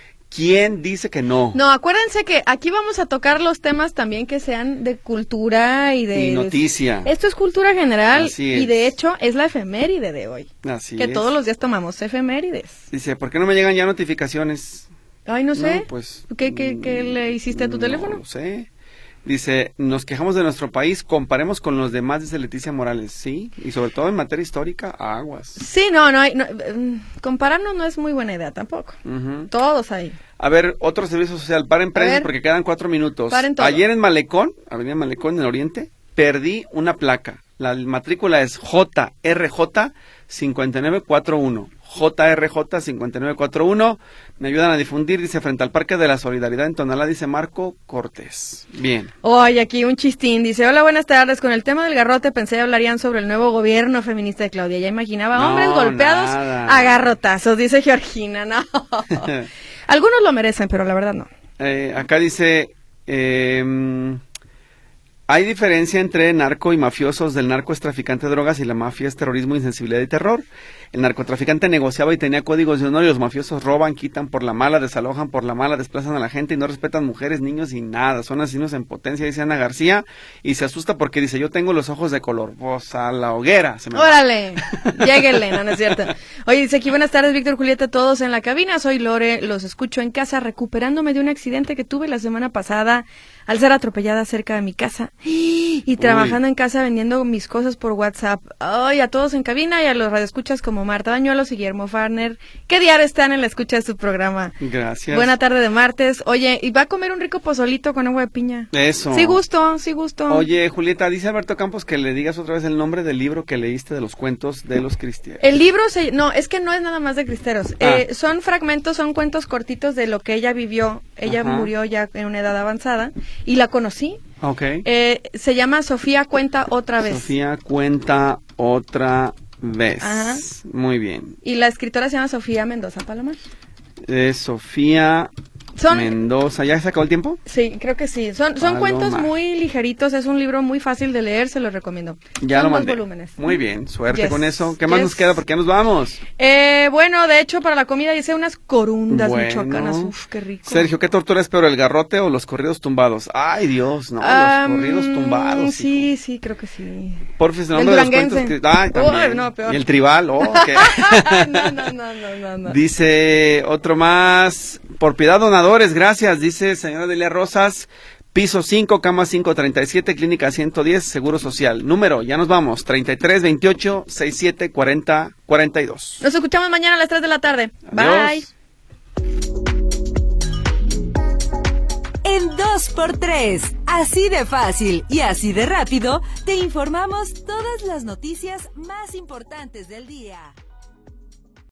Speaker 4: ¿Quién dice que no?
Speaker 3: No, acuérdense que aquí vamos a tocar los temas también que sean de cultura y de...
Speaker 4: Y noticia.
Speaker 3: Esto es cultura general
Speaker 4: Así
Speaker 3: y
Speaker 4: es.
Speaker 3: de hecho es la efeméride de hoy.
Speaker 4: Así
Speaker 3: que
Speaker 4: es.
Speaker 3: todos los días tomamos efemérides.
Speaker 4: Dice, ¿por qué no me llegan ya notificaciones?
Speaker 3: Ay, no sé.
Speaker 4: No, pues,
Speaker 3: ¿Qué, qué, qué le hiciste a tu
Speaker 4: no
Speaker 3: teléfono?
Speaker 4: lo sé. Dice, nos quejamos de nuestro país, comparemos con los demás, dice Leticia Morales, sí, y sobre todo en materia histórica, aguas.
Speaker 3: Sí, no, no hay, no, compararnos no es muy buena idea tampoco. Uh-huh. Todos ahí.
Speaker 4: A ver, otro servicio social, paren precios porque quedan cuatro minutos.
Speaker 3: Paren todo.
Speaker 4: Ayer en Malecón, Avenida Malecón, en el Oriente, perdí una placa. La matrícula es J R J cinco nueve cuatro uno. J R J cinco nueve cuatro uno. Me ayudan a difundir, dice, frente al Parque de la Solidaridad en Tonalá, dice Marco Cortés. Bien.
Speaker 3: Oye, aquí un chistín, dice, hola, buenas tardes, con el tema del garrote pensé que hablarían sobre el nuevo gobierno feminista de Claudia, ya imaginaba no, hombres golpeados nada. A garrotazos, dice Georgina, no. Algunos lo merecen, pero la verdad no.
Speaker 4: Eh, acá dice... Eh, Hay diferencia entre narco y mafiosos. Del narco es traficante de drogas y la mafia es terrorismo, insensibilidad y terror. El narcotraficante negociaba y tenía códigos de honor y los mafiosos roban, quitan por la mala, desalojan por la mala, desplazan a la gente y no respetan mujeres, niños y nada. Son asesinos en potencia, dice Ana García, y se asusta porque dice, yo tengo los ojos de color. Pues a la hoguera. Se me
Speaker 3: ¡Órale! Lléguenle, no, no es cierto. Oye, dice aquí, buenas tardes, Víctor, Julieta, todos en la cabina. Soy Lore, los escucho en casa recuperándome de un accidente que tuve la semana pasada al ser atropellada cerca de mi casa. Y trabajando Uy. en casa vendiendo mis cosas por WhatsApp. Ay, a todos en cabina y a los radioescuchas como Marta Bañuelos y Guillermo Farner. ¿Qué diario están en la escucha de su programa?
Speaker 4: Gracias.
Speaker 3: Buena tarde de martes. Oye, ¿y va a comer un rico pozolito con agua de piña?
Speaker 4: Eso.
Speaker 3: Sí gusto, sí gusto.
Speaker 4: Oye, Julieta, dice Alberto Campos que le digas otra vez el nombre del libro que leíste de los cuentos de los cristeros.
Speaker 3: El libro, se, no, es que no es nada más de cristeros. Ah. Eh, son fragmentos, son cuentos cortitos de lo que ella vivió. Ella Ajá. murió ya en una edad avanzada y la conocí.
Speaker 4: Okay.
Speaker 3: Eh, se llama Sofía cuenta otra vez.
Speaker 4: Sofía cuenta otra vez.
Speaker 3: Ajá.
Speaker 4: Muy bien.
Speaker 3: Y la escritora se llama Sofía Mendoza Palomar.
Speaker 4: Eh, Sofía Son... Mendoza. ¿Ya se acabó el tiempo?
Speaker 3: Sí, creo que sí. Son, son cuentos muy ligeritos. Es un libro muy fácil de leer. Se los recomiendo.
Speaker 4: Ya
Speaker 3: son
Speaker 4: lo mandé.
Speaker 3: Dos volúmenes.
Speaker 4: Muy bien. Suerte
Speaker 3: yes.
Speaker 4: con eso. ¿Qué más yes. nos queda? ¿Por qué nos vamos?
Speaker 3: Eh, bueno, de hecho, para la comida hice unas corundas
Speaker 4: bueno.
Speaker 3: michoacanas. Uf, qué rico.
Speaker 4: Sergio, ¿qué tortura es peor, el garrote o los corridos tumbados? Ay, Dios, no, um, los corridos tumbados.
Speaker 3: Sí,
Speaker 4: hijo.
Speaker 3: sí, creo que sí.
Speaker 4: Porfis, el nombre de los cuentos que... Ay, también.
Speaker 3: Uy, no, peor.
Speaker 4: Y el tribal, oh, okay.
Speaker 3: no, no, no, no, no, no.
Speaker 4: Dice otro más, por piedad donadores, gracias, dice señora Delia Rosas, piso cinco, cama cinco treinta y siete, clínica ciento diez, Seguro Social. Número, ya nos vamos, treinta y tres veintiocho sesenta y siete cuarenta cuarenta y dos.
Speaker 3: Nos escuchamos mañana a las tres de la tarde.
Speaker 4: Adiós.
Speaker 3: Bye.
Speaker 6: En dos por tres, así de fácil y así de rápido, te informamos todas las noticias más importantes del día.